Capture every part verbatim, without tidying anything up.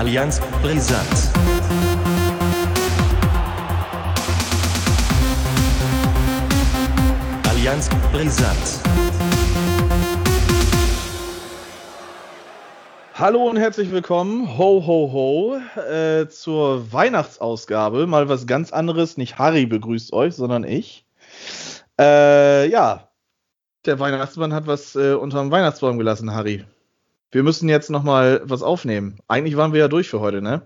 Allianz brisant. Allianz brisant. Hallo und herzlich willkommen, ho ho ho, äh, zur Weihnachtsausgabe. Mal was ganz anderes, nicht Harry begrüßt euch, sondern ich. Äh, ja, der Weihnachtsmann hat was äh, unterm Weihnachtsbaum gelassen, Harry. Wir müssen jetzt nochmal was aufnehmen. Eigentlich waren wir ja durch für heute, ne?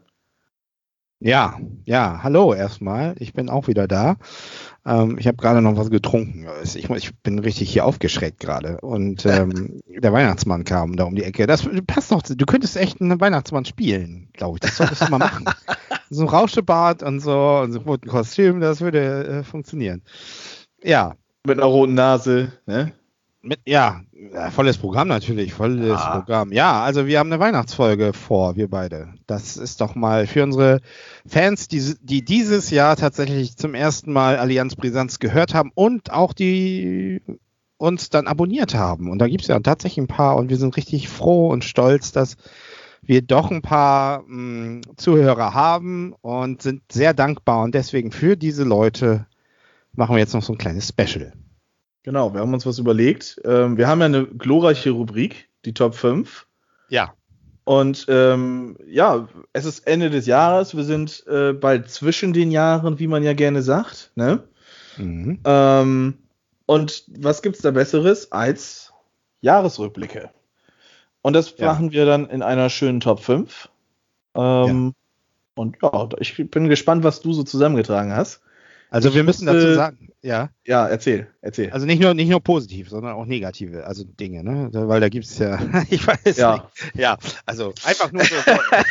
Ja, ja, hallo erstmal. Ich bin auch wieder da. Ähm, ich habe gerade noch was getrunken. Ich, ich bin richtig hier aufgeschreckt gerade. Und ähm, der Weihnachtsmann kam da um die Ecke. Das passt doch. Du könntest echt einen Weihnachtsmann spielen, glaube ich. Das solltest du mal machen. So ein Rauschebart und so und so ein roten Kostüm, das würde äh, funktionieren. Ja. Mit einer roten Nase, ne? Mit, ja, volles Programm natürlich, volles ah. Programm. Ja, also wir haben eine Weihnachtsfolge vor, wir beide. Das ist doch mal für unsere Fans, die, die dieses Jahr tatsächlich zum ersten Mal Allianz Brisanz gehört haben und auch die uns dann abonniert haben. Und da gibt es ja tatsächlich ein paar und wir sind richtig froh und stolz, dass wir doch ein paar mh, Zuhörer haben und sind sehr dankbar. Und deswegen für diese Leute machen wir jetzt noch so ein kleines Special. Genau, wir haben uns was überlegt. Ähm, wir haben ja eine glorreiche Rubrik, die Top fünf. Ja. Und ähm, ja, es ist Ende des Jahres. Wir sind äh, bald zwischen den Jahren, wie man ja gerne sagt. Ne? Mhm. Ähm, und was gibt's da Besseres als Jahresrückblicke? Und das ja. machen wir dann in einer schönen Top fünf. Ähm, ja. Und ja, ich bin gespannt, was du so zusammengetragen hast. Also wir müssen dazu sagen, ja. Ja, erzähl, erzähl. Also nicht nur nicht nur positiv, sondern auch negative, also Dinge, ne? Weil da gibt es ja, ich weiß ja. nicht. Ja, also einfach nur so.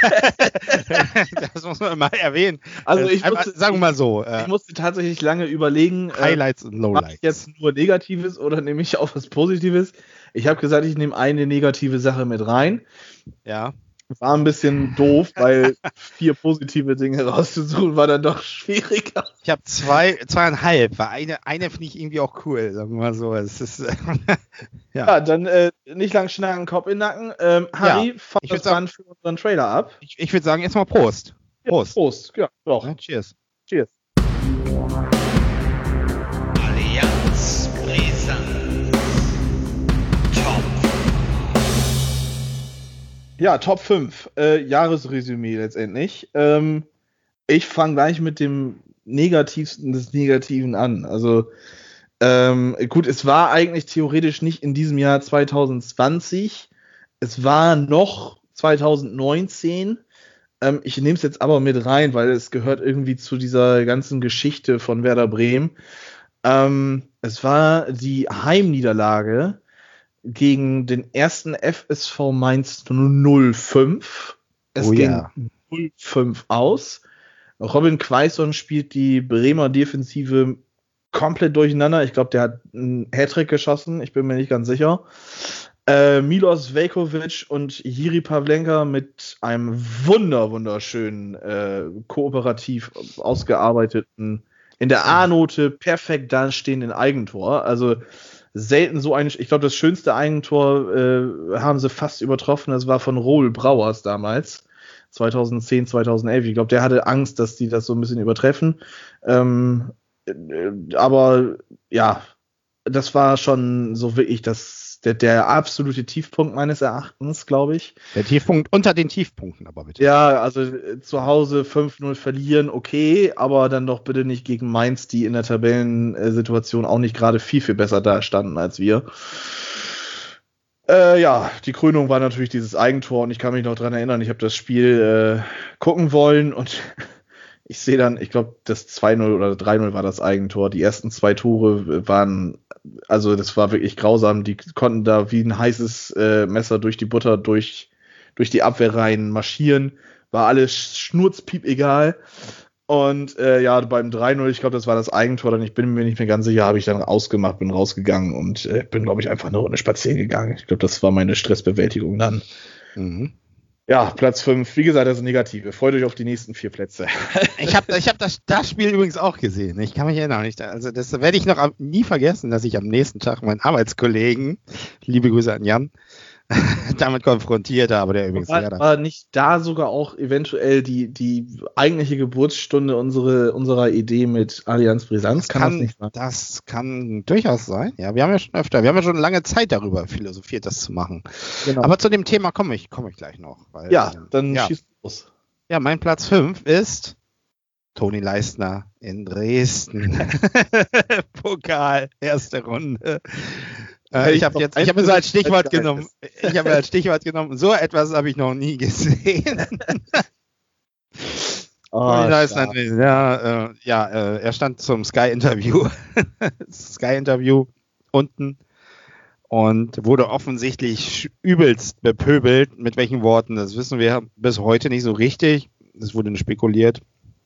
Das muss man mal erwähnen. Also ich einfach, musste, sagen wir mal so. Ich äh, musste tatsächlich lange überlegen, Highlights äh, und Lowlights. Mache ich jetzt nur Negatives oder nehme ich auch was Positives? Ich habe gesagt, ich nehme eine negative Sache mit rein. Ja. War ein bisschen doof, weil vier positive Dinge rauszusuchen war dann doch schwieriger. Ich habe zwei, zweieinhalb, weil eine, eine finde ich irgendwie auch cool, sagen wir mal so. Es ist, äh, ja. ja, dann äh, nicht lang schnacken, Kopf in den Nacken. Ähm, Harry, ja, fang das dann für unseren Trailer ab. Ich, ich würde sagen, jetzt mal Prost. Prost. Ja, Prost, ja, doch. Ja, cheers. Cheers. Allianz Brisanz. Top. Ja, Top fünf, äh, Jahresresümee letztendlich. Ähm, ich fange gleich mit dem Negativsten des Negativen an. Also ähm, gut, es war eigentlich theoretisch nicht in diesem Jahr zwanzig zwanzig. Es war noch zwanzig neunzehn. Ähm, ich nehme es jetzt aber mit rein, weil es gehört irgendwie zu dieser ganzen Geschichte von Werder Bremen. Ähm, es war die Heimniederlage gegen den ersten F S V Mainz null fünf. Es oh, ging ja. null fünf aus. Robin Quaison spielt die Bremer Defensive komplett durcheinander. Ich glaube, der hat einen Hattrick geschossen. Ich bin mir nicht ganz sicher. Äh, Milos Veljković und Jiri Pavlenka mit einem wunder wunderschönen, äh, kooperativ ausgearbeiteten, in der A-Note perfekt dastehenden Eigentor. Also selten so ein, ich glaube, das schönste Eigentor äh, haben sie fast übertroffen. Das war von Roel Brauers damals, zwanzig zehn, zwanzig elf. Ich glaube, der hatte Angst, dass die das so ein bisschen übertreffen. Ähm, äh, aber ja, das war schon so wirklich das, der, der absolute Tiefpunkt meines Erachtens, glaube ich. Der Tiefpunkt unter den Tiefpunkten, aber bitte. Ja, also äh, zu Hause fünf null verlieren, okay, aber dann doch bitte nicht gegen Mainz, die in der Tabellensituation auch nicht gerade viel, viel besser dastanden als wir. Äh, ja, die Krönung war natürlich dieses Eigentor und ich kann mich noch dran erinnern, ich habe das Spiel äh, gucken wollen und ich sehe dann, ich glaube, das zwei null oder drei null war das Eigentor. Die ersten zwei Tore waren, also das war wirklich grausam. Die konnten da wie ein heißes äh, Messer durch die Butter, durch, durch die Abwehrreihen marschieren. War alles schnurzpiep egal. Und äh, ja, beim drei null, ich glaube, das war das Eigentor, dann ich bin mir nicht mehr ganz sicher, habe ich dann ausgemacht, bin rausgegangen und äh, bin, glaube ich, einfach eine Runde spazieren gegangen. Ich glaube, das war meine Stressbewältigung dann. Mhm. Ja, Platz fünf. Wie gesagt, das ist negative. Freut euch auf die nächsten vier Plätze. Ich habe ich hab das, das Spiel übrigens auch gesehen. Ich kann mich erinnern. Nicht. Also das werde ich noch nie vergessen, dass ich am nächsten Tag meinen Arbeitskollegen, liebe Grüße an Jan, damit konfrontierte, aber der übrigens war, Werder. war nicht da sogar auch eventuell die, die eigentliche Geburtsstunde unsere, unserer Idee mit Allianz Brisanz? Das Kann, kann, das nicht sein? das kann durchaus sein. Ja, wir haben ja schon öfter, wir haben ja schon lange Zeit darüber philosophiert, das zu machen. Genau. Aber zu dem Thema komme ich, komme ich gleich noch. Weil, ja, ähm, dann ja. schießt los. Ja, mein Platz fünf ist Toni Leistner in Dresden. Pokal, erste Runde. Äh, ich habe jetzt, ich habe mir so als Stichwort genommen, ich habe mir als Stichwort genommen, so etwas habe ich noch nie gesehen. Oh, Toni Leistner, ja, äh, ja äh, er stand zum Sky-Interview, Sky-Interview unten und wurde offensichtlich übelst bepöbelt. Mit welchen Worten, das wissen wir bis heute nicht so richtig. Das wurde spekuliert.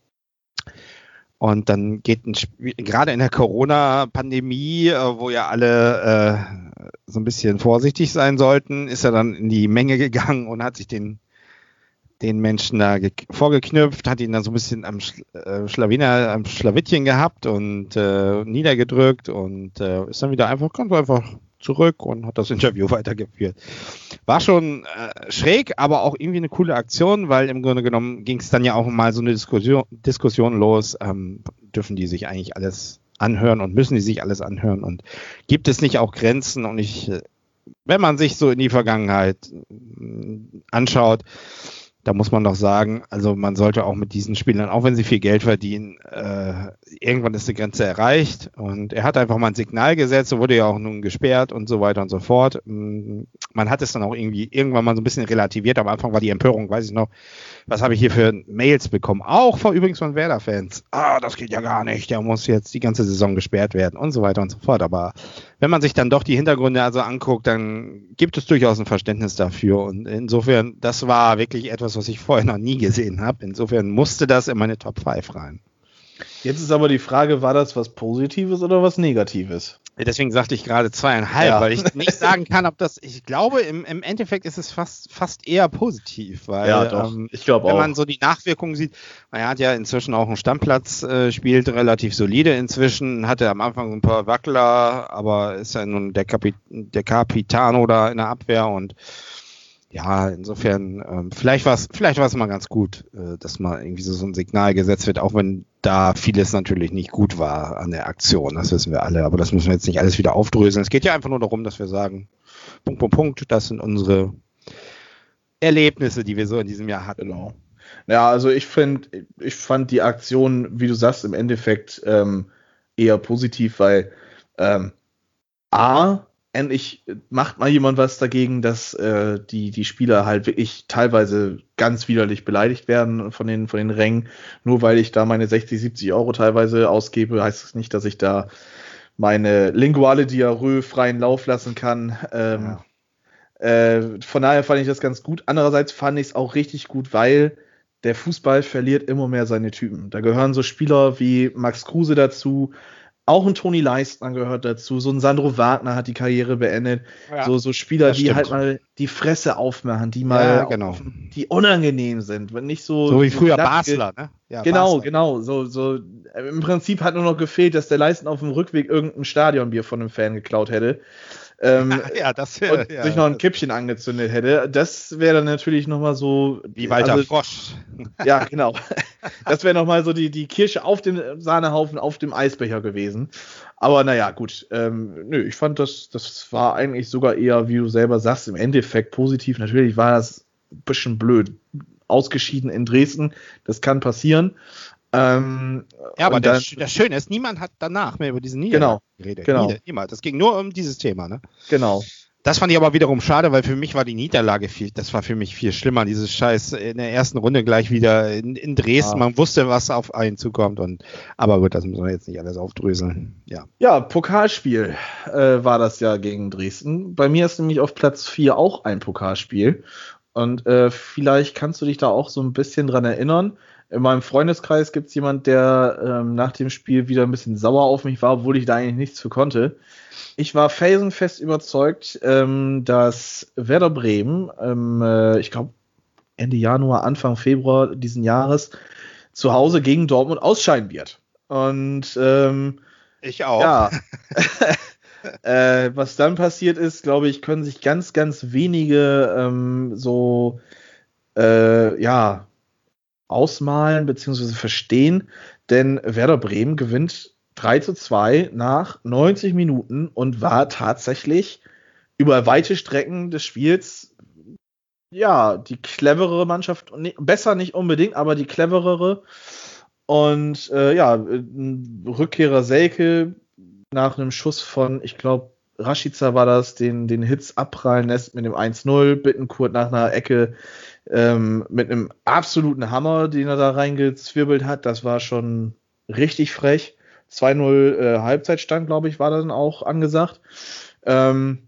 Und dann geht ein Spiel, gerade in der Corona-Pandemie, äh, wo ja alle äh, so ein bisschen vorsichtig sein sollten, ist er dann in die Menge gegangen und hat sich den, den Menschen da ge- vorgeknüpft, hat ihn dann so ein bisschen am Sch- äh, Schlawiner, am Schlawittchen gehabt und äh, niedergedrückt und äh, ist dann wieder einfach ganz einfach zurück und hat das Interview weitergeführt. War schon äh, schräg, aber auch irgendwie eine coole Aktion, weil im Grunde genommen ging es dann ja auch mal so eine Diskussion, Diskussion los, ähm, dürfen die sich eigentlich alles anhören und müssen die sich alles anhören und gibt es nicht auch Grenzen? Und ich, wenn man sich so in die Vergangenheit äh, anschaut, da muss man doch sagen, also man sollte auch mit diesen Spielern, auch wenn sie viel Geld verdienen, äh, irgendwann ist die Grenze erreicht und er hat einfach mal ein Signal gesetzt, so wurde ja auch nun gesperrt und so weiter und so fort. Man hat es dann auch irgendwie irgendwann mal so ein bisschen relativiert, am Anfang war die Empörung, weiß ich noch, was habe ich hier für Mails bekommen, auch von, übrigens von Werder-Fans, ah, das geht ja gar nicht, der muss jetzt die ganze Saison gesperrt werden und so weiter und so fort, aber wenn man sich dann doch die Hintergründe also anguckt, dann gibt es durchaus ein Verständnis dafür und insofern, das war wirklich etwas, was ich vorher noch nie gesehen habe. Insofern musste das in meine Top fünf rein. Jetzt ist aber die Frage, war das was Positives oder was Negatives? Deswegen sagte ich gerade zweieinhalb, Ja. weil ich nicht sagen kann, ob das, ich glaube, im, im Endeffekt ist es fast, fast eher positiv, weil Ja, doch. ähm, Ich glaube wenn auch. man so die Nachwirkungen sieht, er hat ja inzwischen auch einen Stammplatz, äh, spielt relativ solide inzwischen, hatte am Anfang so ein paar Wackler, aber ist ja nun der, Kapi- der Capitano da in der Abwehr und ja, insofern, ähm, vielleicht war es vielleicht war es mal ganz gut, äh, dass mal irgendwie so, so ein Signal gesetzt wird, auch wenn da vieles natürlich nicht gut war an der Aktion, das wissen wir alle, aber das müssen wir jetzt nicht alles wieder aufdröseln. Es geht ja einfach nur darum, dass wir sagen, Punkt, Punkt, Punkt, das sind unsere Erlebnisse, die wir so in diesem Jahr hatten. Genau. Ja, also ich finde, ich fand die Aktion, wie du sagst, im Endeffekt ähm, eher positiv, weil ähm, A, endlich macht mal jemand was dagegen, dass äh, die, die Spieler halt wirklich teilweise ganz widerlich beleidigt werden von den, von den Rängen. Nur weil ich da meine sechzig, siebzig Euro teilweise ausgebe, heißt es nicht, dass ich da meine linguale Diarrhoe freien Lauf lassen kann. Ähm, Ja. äh, von daher fand ich das ganz gut. Andererseits fand ich es auch richtig gut, weil der Fußball verliert immer mehr seine Typen. Da gehören so Spieler wie Max Kruse dazu, auch ein Toni Leistner gehört dazu, so ein Sandro Wagner hat die Karriere beendet, Ja, so, so Spieler, das die stimmt. halt mal die Fresse aufmachen, die mal, Ja, genau. auf, die unangenehm sind, wenn nicht so. So wie früher glatt- Basler, ne? Ja, Genau, Basler. genau, so, so, äh, im Prinzip hat nur noch gefehlt, dass der Leistner auf dem Rückweg irgendein Stadionbier von einem Fan geklaut hätte. Ähm, Ja, das wäre und ja, sich noch ein Kippchen angezündet hätte. Das wäre dann natürlich nochmal so. wie Walter also, Frosch. Ja, genau. Das wäre nochmal so die, die Kirsche auf dem Sahnehaufen, auf dem Eisbecher gewesen. Aber naja, gut. Ähm, nö, ich fand das, das war eigentlich sogar eher, wie du selber sagst, im Endeffekt positiv. Natürlich war das ein bisschen blöd. Ausgeschieden in Dresden, das kann passieren. Ähm, Ja, aber und der, dann, Sch- das Schöne ist, niemand hat danach mehr über diesen Niederlag geredet. genau. Nie- Niemand. Das ging nur um dieses Thema, ne? genau. Das fand ich aber wiederum schade, weil für mich war die Niederlage viel, das war für mich viel schlimmer, dieses Scheiß in der ersten Runde gleich wieder in, in Dresden. Ah. Man wusste, was auf einen zukommt und, aber gut, das müssen wir jetzt nicht alles aufdröseln. Ja. Ja, Pokalspiel äh, war das ja gegen Dresden. Bei mir ist nämlich auf Platz vier auch ein Pokalspiel. Und äh, vielleicht kannst du dich da auch so ein bisschen dran erinnern. In meinem Freundeskreis gibt es jemand, der ähm, nach dem Spiel wieder ein bisschen sauer auf mich war, obwohl ich da eigentlich nichts für konnte. Ich war felsenfest überzeugt, ähm, dass Werder Bremen, ähm, äh, ich glaube Ende Januar, Anfang Februar diesen Jahres, zu Hause gegen Dortmund ausscheiden wird. Und ähm, Ich auch. ja, äh, was dann passiert ist, glaube ich, können sich ganz, ganz wenige ähm, so äh, ja ausmalen bzw. verstehen, denn Werder Bremen gewinnt drei zu zwei nach neunzig Minuten und war tatsächlich über weite Strecken des Spiels ja die cleverere Mannschaft, besser nicht unbedingt, aber die cleverere. Und äh, ja, Rückkehrer Selke nach einem Schuss von, ich glaube, Rashica war das, den, den Hitz abprallen lässt mit dem eins null, Bittencourt nach einer Ecke ähm, mit einem absoluten Hammer, den er da reingezwirbelt hat. Das war schon richtig frech. zwei null äh, Halbzeitstand, glaube ich, war dann auch angesagt. Ähm,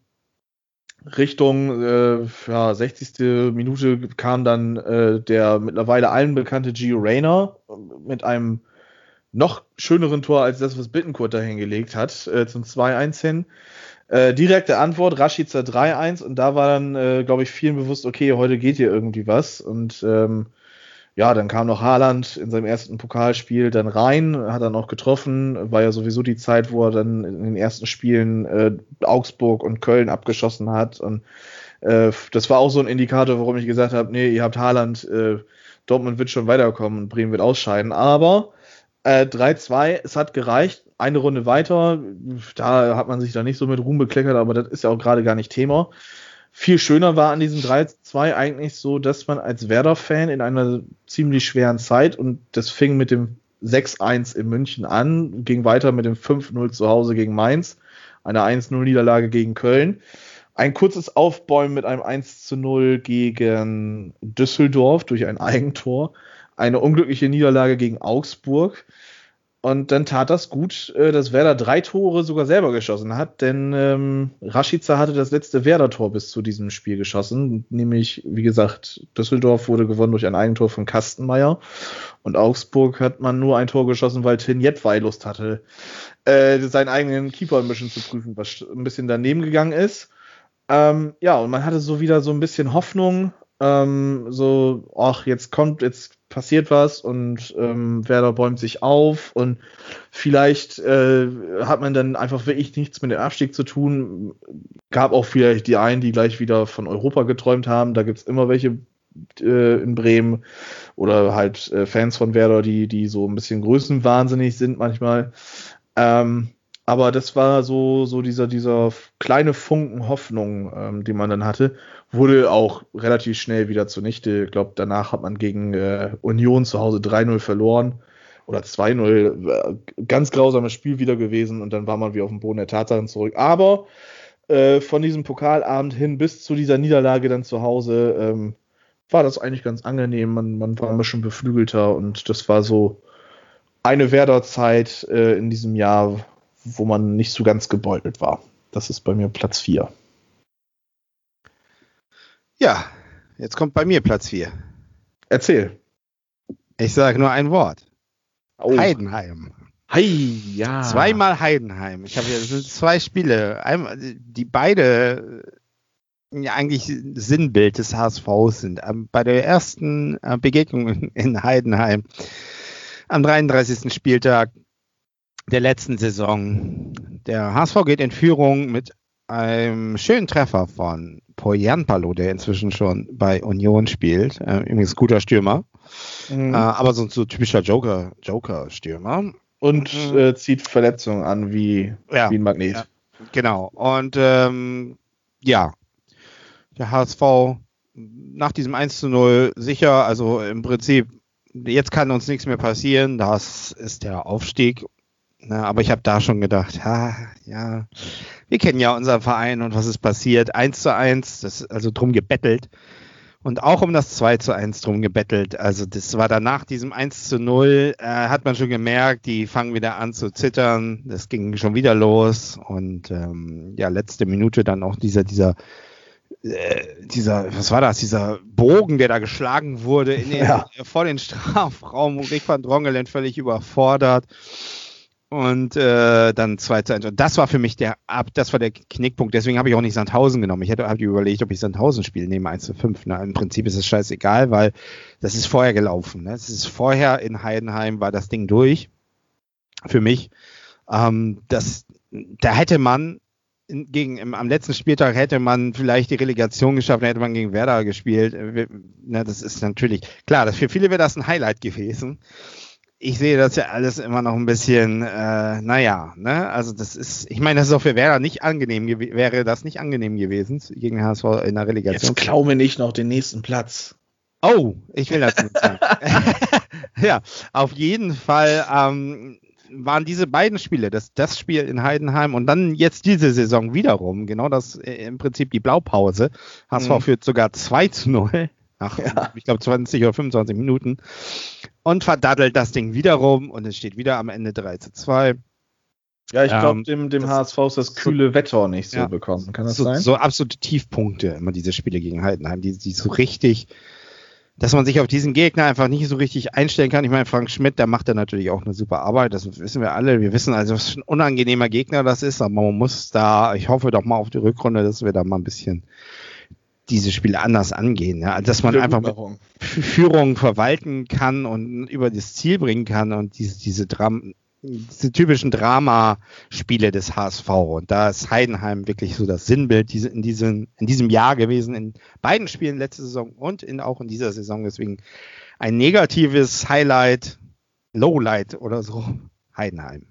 Richtung äh, ja, sechzigste Minute kam dann äh, der mittlerweile allen bekannte Gio Reyna mit einem noch schöneren Tor als das, was Bittencourt da hingelegt hat, äh, zum zwei eins hin. Äh, direkte Antwort, Rashica drei eins und da war dann, äh, glaube ich, vielen bewusst, okay, heute geht hier irgendwie was und ähm, ja, dann kam noch Haaland in seinem ersten Pokalspiel dann rein, hat dann auch getroffen, war ja sowieso die Zeit, wo er dann in den ersten Spielen äh, Augsburg und Köln abgeschossen hat und äh, das war auch so ein Indikator, warum ich gesagt habe, nee, ihr habt Haaland, äh, Dortmund wird schon weiterkommen und Bremen wird ausscheiden, aber äh, drei zwei, es hat gereicht, eine Runde weiter, da hat man sich da nicht so mit Ruhm bekleckert, aber das ist ja auch gerade gar nicht Thema. Viel schöner war an diesem drei zwei eigentlich so, dass man als Werder-Fan in einer ziemlich schweren Zeit, und das fing mit dem sechs eins in München an, ging weiter mit dem fünf null zu Hause gegen Mainz, eine eins null Niederlage gegen Köln, ein kurzes Aufbäumen mit einem eins zu null gegen Düsseldorf durch ein Eigentor, eine unglückliche Niederlage gegen Augsburg. Und dann tat das gut, dass Werder drei Tore sogar selber geschossen hat, denn ähm, Rashica hatte das letzte Werder-Tor bis zu diesem Spiel geschossen, nämlich, wie gesagt, Düsseldorf wurde gewonnen durch ein Eigentor von Kastenmeier und Augsburg hat man nur ein Tor geschossen, weil Tin Jedwai Lust hatte, äh, seinen eigenen Keeper ein bisschen zu prüfen, was ein bisschen daneben gegangen ist. Ähm, ja, und man hatte so wieder so ein bisschen Hoffnung, ähm, so, ach, jetzt kommt, jetzt passiert was und ähm, Werder bäumt sich auf und vielleicht äh, hat man dann einfach wirklich nichts mit dem Abstieg zu tun. Gab auch vielleicht die einen, die gleich wieder von Europa geträumt haben. Da gibt's immer welche äh, in Bremen oder halt äh, Fans von Werder, die, die so ein bisschen größenwahnsinnig sind manchmal. Ähm, aber das war so, so dieser, dieser kleine Funken Hoffnung, ähm, die man dann hatte, wurde auch relativ schnell wieder zunichte. Ich glaube, danach hat man gegen äh, Union zu Hause drei null verloren oder zwei null. Ganz grausames Spiel wieder gewesen und dann war man wieder auf dem Boden der Tatsachen zurück. Aber äh, von diesem Pokalabend hin bis zu dieser Niederlage dann zu Hause ähm, war das eigentlich ganz angenehm. Man, man war ein bisschen beflügelter und das war so eine Werder-Zeit äh, in diesem Jahr, wo man nicht so ganz gebeutelt war. Das ist bei mir Platz vier. Ja, jetzt kommt bei mir Platz vier. Erzähl. Ich sage nur ein Wort. Oh. Heidenheim. Hei, ja. Zweimal Heidenheim. Ich habe ja, das sind zwei Spiele, einmal, die beide ja, eigentlich Sinnbild des H S Vs sind. Bei der ersten Begegnung in Heidenheim am dreiunddreißigsten Spieltag der letzten Saison. Der H S V geht in Führung mit einem schönen Treffer von Poyanpalo, der inzwischen schon bei Union spielt. Äh, übrigens guter Stürmer. Mhm. Äh, aber so ein so typischer Joker, Joker-Stürmer. Und mhm. äh, zieht Verletzungen an wie, ja, wie ein Magnet. Ja, genau. Und ähm, ja, der H S V nach diesem eins zu null sicher, also im Prinzip, jetzt kann uns nichts mehr passieren. Das ist der Aufstieg. Na, aber ich habe da schon gedacht, ha, ja, wir kennen ja unseren Verein und was ist passiert. eins zu eins, das ist also drum gebettelt. Und auch um das zwei zu eins drum gebettelt. Also das war dann nach diesem eins zu null, äh, hat man schon gemerkt, die fangen wieder an zu zittern. Das ging schon wieder los. Und ähm, ja, letzte Minute dann auch dieser, dieser, äh, dieser, was war das, dieser Bogen, der da geschlagen wurde in den, ja. vor den Strafraum. Rick van Drongelen völlig überfordert. Und äh, dann zwei zu eins. Und das war für mich der das war der Knickpunkt. Deswegen habe ich auch nicht Sandhausen genommen. Ich hätte hab überlegt, ob ich Sandhausen spiele, nehme eins zu fünf. Na, im Prinzip ist es scheißegal, weil das ist vorher gelaufen. Ne? Das ist vorher in Heidenheim, war das Ding durch. Für mich. Ähm, das, da hätte man in, gegen, im, am letzten Spieltag hätte man vielleicht die Relegation geschafft, hätte man gegen Werder gespielt. Äh, na, das ist natürlich, klar, das, für viele wäre das ein Highlight gewesen. Ich sehe das ja alles immer noch ein bisschen, äh, naja, ne, also das ist, ich meine, das ist auch für Werder nicht angenehm, gew- wäre das nicht angenehm gewesen, gegen den H S V in der Relegation. Jetzt klau mir nicht noch den nächsten Platz. Oh, ich will das nicht sagen. Ja, auf jeden Fall ähm, waren diese beiden Spiele, das, das Spiel in Heidenheim und dann jetzt diese Saison wiederum, genau das äh, im Prinzip die Blaupause. H S V Mhm. führt sogar zwei zu null nach, Ja. ich glaube, zwanzig oder fünfundzwanzig Minuten und verdaddelt das Ding wiederum und es steht wieder am Ende drei zu zwei. Ja, ich glaube, Ähm, dem, dem das- H S V ist das kühle Wetter nicht so Ja. bekommen. Kann das so, sein? so absolute Tiefpunkte immer diese Spiele gegen Heidenheim, die, die so richtig, dass man sich auf diesen Gegner einfach nicht so richtig einstellen kann. Ich meine, Frank Schmidt, der macht da natürlich auch eine super Arbeit, das wissen wir alle. Wir wissen also, was für ein unangenehmer Gegner das ist, aber man muss da, ich hoffe doch mal auf die Rückrunde, dass wir da mal ein bisschen diese Spiele anders angehen, ja? Also, dass man einfach mit Wiedergutmachung. F- Führung verwalten kann und über das Ziel bringen kann und diese, diese, Dram diese typischen Dramaspiele des H S V. Und da ist Heidenheim wirklich so das Sinnbild diese, in, diesem, in diesem Jahr gewesen, in beiden Spielen letzte Saison und in, auch in dieser Saison. Deswegen ein negatives Highlight, Lowlight oder so, Heidenheim.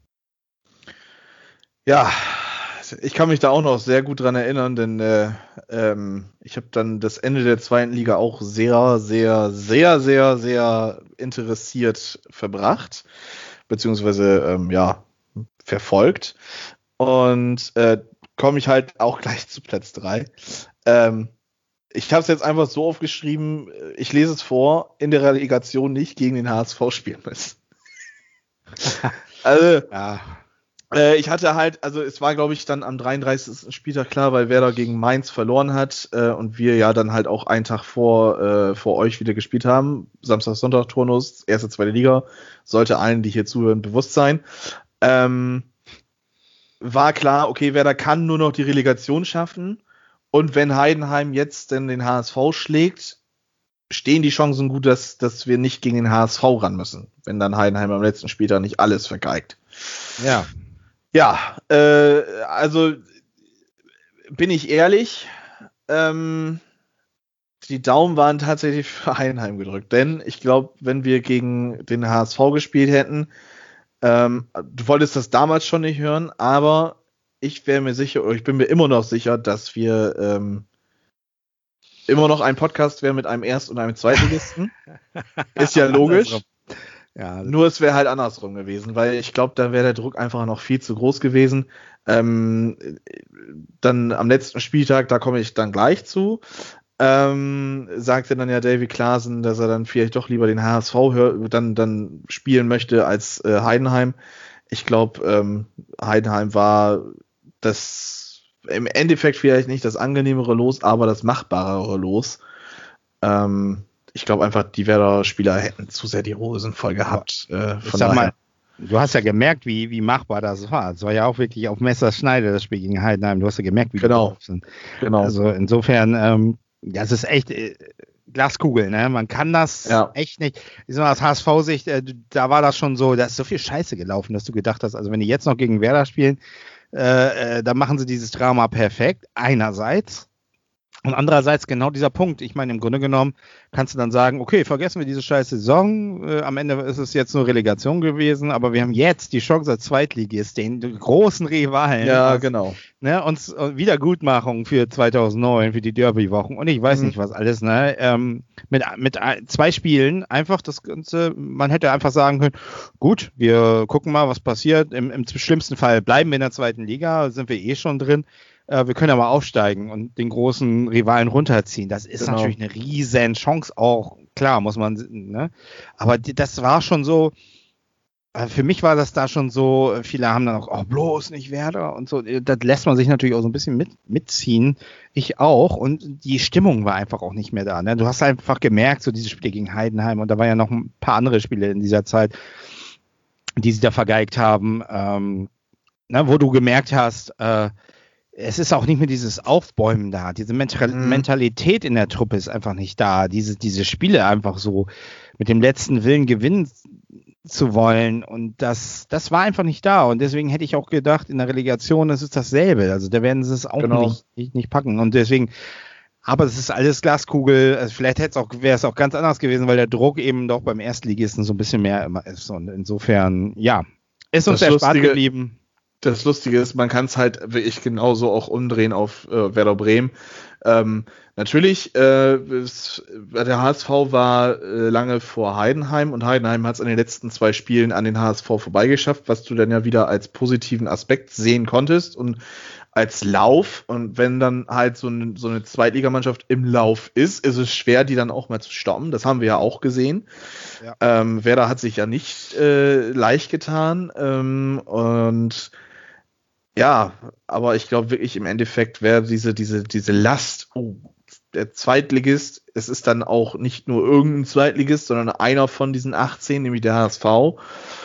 Ja, ich kann mich da auch noch sehr gut dran erinnern, denn äh, ähm, ich habe dann das Ende der zweiten Liga auch sehr, sehr, sehr, sehr, sehr interessiert verbracht, beziehungsweise ähm, ja, verfolgt. Und äh, komme ich halt auch gleich zu Platz drei. Ähm, ich habe es jetzt einfach so aufgeschrieben, ich lese es vor, in der Relegation nicht gegen den H S V spielen müssen. Also, Ja, Äh, ich hatte halt, also es war, glaube ich, dann am dreiunddreißigsten Spieltag klar, weil Werder gegen Mainz verloren hat äh, und wir ja dann halt auch einen Tag vor, äh, vor euch wieder gespielt haben. Samstag, Sonntag, Turnus, erste, zweite Liga. Sollte allen, die hier zuhören, bewusst sein. Ähm, war klar, okay, Werder kann nur noch die Relegation schaffen. Und wenn Heidenheim jetzt denn den H S V schlägt, stehen die Chancen gut, dass, dass wir nicht gegen den H S V ran müssen. Wenn dann Heidenheim am letzten Spieltag nicht alles vergeigt. ja. Ja, äh, also bin ich ehrlich, ähm, die Daumen waren tatsächlich für Heidenheim gedrückt, denn ich glaube, wenn wir gegen den H S V gespielt hätten, ähm, du wolltest das damals schon nicht hören, aber ich wäre mir sicher, oder ich bin mir immer noch sicher, dass wir ähm, immer noch ein Podcast wären mit einem Erst- und einem Zweitligisten. Ist ja logisch. Andersrum. Ja, Nur es wäre halt andersrum gewesen, weil ich glaube, da wäre der Druck einfach noch viel zu groß gewesen. Ähm, dann am letzten Spieltag, da komme ich dann gleich zu, ähm, sagte dann ja Davy Klaasen, dass er dann vielleicht doch lieber den H S V hör, dann, dann spielen möchte als äh, Heidenheim. Ich glaube, ähm, Heidenheim war das im Endeffekt vielleicht nicht das angenehmere Los, aber das machbarere Los. Ähm, Ich glaube einfach, die Werder-Spieler hätten zu sehr die Hosen voll gehabt. Äh, ich von sag daher. mal, du hast ja gemerkt, wie, wie machbar das war. Es war ja auch wirklich auf Messerschneide, das Spiel gegen Heidenheim. Du hast ja gemerkt, wie Genau. die drauf sind. Genau. Also insofern, ähm, das ist echt äh, Glaskugel, ne? Man kann das Ja. echt nicht. Ich sag mal, aus H S V-Sicht, äh, da war das schon so, da ist so viel Scheiße gelaufen, dass du gedacht hast, also wenn die jetzt noch gegen Werder spielen, äh, äh, dann machen sie dieses Drama perfekt, einerseits. Und andererseits genau dieser Punkt. Ich meine, im Grunde genommen kannst du dann sagen, okay, vergessen wir diese scheiß Saison. Äh, am Ende ist es jetzt nur Relegation gewesen, aber wir haben jetzt die Chance als Zweitligist, den großen Rivalen, Ja, aus, genau. ne, uns äh, Wiedergutmachung für zweitausendneun, für die Derby-Wochen und ich weiß Mhm. nicht was alles, ne, ähm, mit, mit ein- zwei Spielen einfach das Ganze, man hätte einfach sagen können, gut, wir gucken mal, was passiert. Im, im schlimmsten Fall bleiben wir in der zweiten Liga, sind wir eh schon drin. Äh, wir können aber aufsteigen und den großen Rivalen runterziehen. Das ist Genau. natürlich eine riesen Chance auch. Klar, muss man, ne? Aber die, das war schon so, äh, für mich war das da schon so, äh, viele haben dann auch, oh, bloß nicht Werder und so. Äh, Das lässt man sich natürlich auch so ein bisschen mit, mitziehen. Ich auch. Und die Stimmung war einfach auch nicht mehr da. Ne? Du hast einfach gemerkt, so diese Spiele gegen Heidenheim und da waren ja noch ein paar andere Spiele in dieser Zeit, die sie da vergeigt haben, ähm, ne, wo du gemerkt hast, äh, es ist auch nicht mehr dieses Aufbäumen da. Diese Mental- Mhm. Mentalität in der Truppe ist einfach nicht da. Diese, diese Spiele einfach so mit dem letzten Willen gewinnen zu wollen. Und das, das war einfach nicht da. Und deswegen hätte ich auch gedacht, in der Relegation, das ist dasselbe. Also da werden sie es auch Genau. nicht, nicht, nicht packen. Und deswegen, aber es ist alles Glaskugel. Also vielleicht hätte es auch, wäre es auch ganz anders gewesen, weil der Druck eben doch beim Erstligisten so ein bisschen mehr immer ist. Und insofern, ja, ist uns Das erspart Lustige- geblieben. Das Lustige ist, man kann es halt wirklich genauso auch umdrehen auf äh, Werder Bremen. Ähm, natürlich, äh, es, der H S V war äh, lange vor Heidenheim und Heidenheim hat es in den letzten zwei Spielen an den H S V vorbeigeschafft, was du dann ja wieder als positiven Aspekt sehen konntest und als Lauf. Und wenn dann halt so, ein, so eine Zweitligamannschaft im Lauf ist, ist es schwer, die dann auch mal zu stoppen. Das haben wir ja auch gesehen. Ja. Ähm, Werder hat sich ja nicht äh, leicht getan ähm, und ja, aber ich glaube wirklich im Endeffekt wäre diese, diese, diese Last, oh, der Zweitligist, es ist dann auch nicht nur irgendein Zweitligist, sondern einer von diesen achtzehn, nämlich der H S V.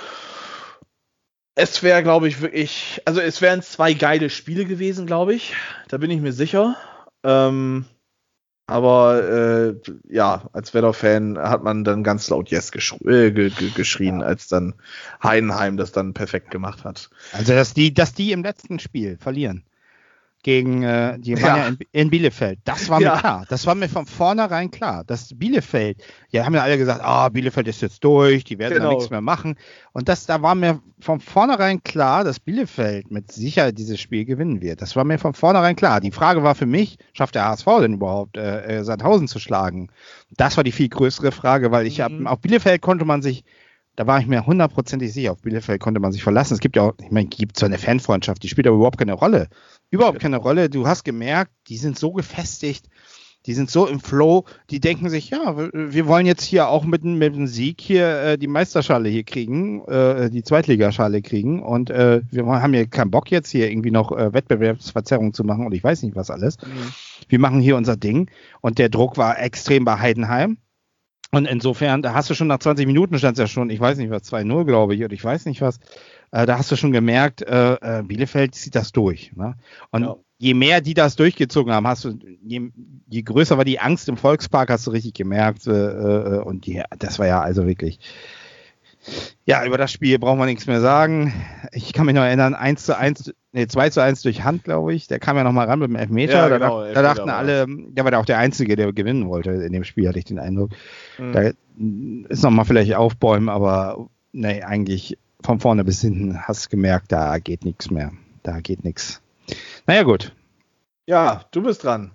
Es wäre, glaube ich, wirklich, also es wären zwei geile Spiele gewesen, glaube ich. Da bin ich mir sicher. Ähm, aber äh, ja, als Werder-Fan hat man dann ganz laut Yes geschr- äh, ge- ge- geschrien, als dann Heidenheim das dann perfekt gemacht hat. Also, dass die, dass die im letzten Spiel verlieren gegen äh, die waren Ja. ja in, in Bielefeld. Das war mir Ja. klar. Das war mir von vornherein klar. Dass Bielefeld, ja, haben ja alle gesagt, ah, Bielefeld ist jetzt durch, die werden da Genau. nichts mehr machen. Und das, da war mir von vornherein klar, dass Bielefeld mit Sicherheit dieses Spiel gewinnen wird. Das war mir von vornherein klar. Die Frage war für mich, schafft der H S V denn überhaupt, äh, äh, Sandhausen zu schlagen? Das war die viel größere Frage, weil ich Mhm. hab, auf Bielefeld konnte man sich Da war ich mir hundertprozentig sicher, auf Bielefeld konnte man sich verlassen. Es gibt ja auch, ich meine, gibt so eine Fanfreundschaft, die spielt aber überhaupt keine Rolle. Überhaupt keine Rolle. Du hast gemerkt, die sind so gefestigt, die sind so im Flow, die denken sich, ja, wir, wir wollen jetzt hier auch mit, mit dem Sieg hier äh, die Meisterschale hier kriegen, äh, die Zweitligaschale kriegen und äh, wir haben hier keinen Bock jetzt hier irgendwie noch äh, Wettbewerbsverzerrung zu machen und ich weiß nicht was alles. Mhm. Wir machen hier unser Ding und der Druck war extrem bei Heidenheim. Und insofern, da hast du schon nach zwanzig Minuten stand es ja schon, ich weiß nicht was, zwei null glaube ich, oder ich weiß nicht was, äh, da hast du schon gemerkt, äh, äh, Bielefeld zieht das durch. Ne? Und Ja. je mehr die das durchgezogen haben, hast du, je, je größer war die Angst im Volkspark, hast du richtig gemerkt. Äh, äh, und die, das war ja also wirklich, ja, über das Spiel braucht man nichts mehr sagen. Ich kann mich noch erinnern, eins zu eins, nee, zwei zu eins durch Hand, glaube ich. Der kam ja noch mal ran mit dem Elfmeter. Ja, da, genau, da Elfmeter dachten war alle, der war da auch der Einzige, der gewinnen wollte in dem Spiel, hatte ich den Eindruck. Mhm. Da ist noch mal vielleicht aufbäumen, aber nee, eigentlich von vorne bis hinten hast du gemerkt, da geht nichts mehr. Da geht nichts. Naja, gut. Ja, du bist dran.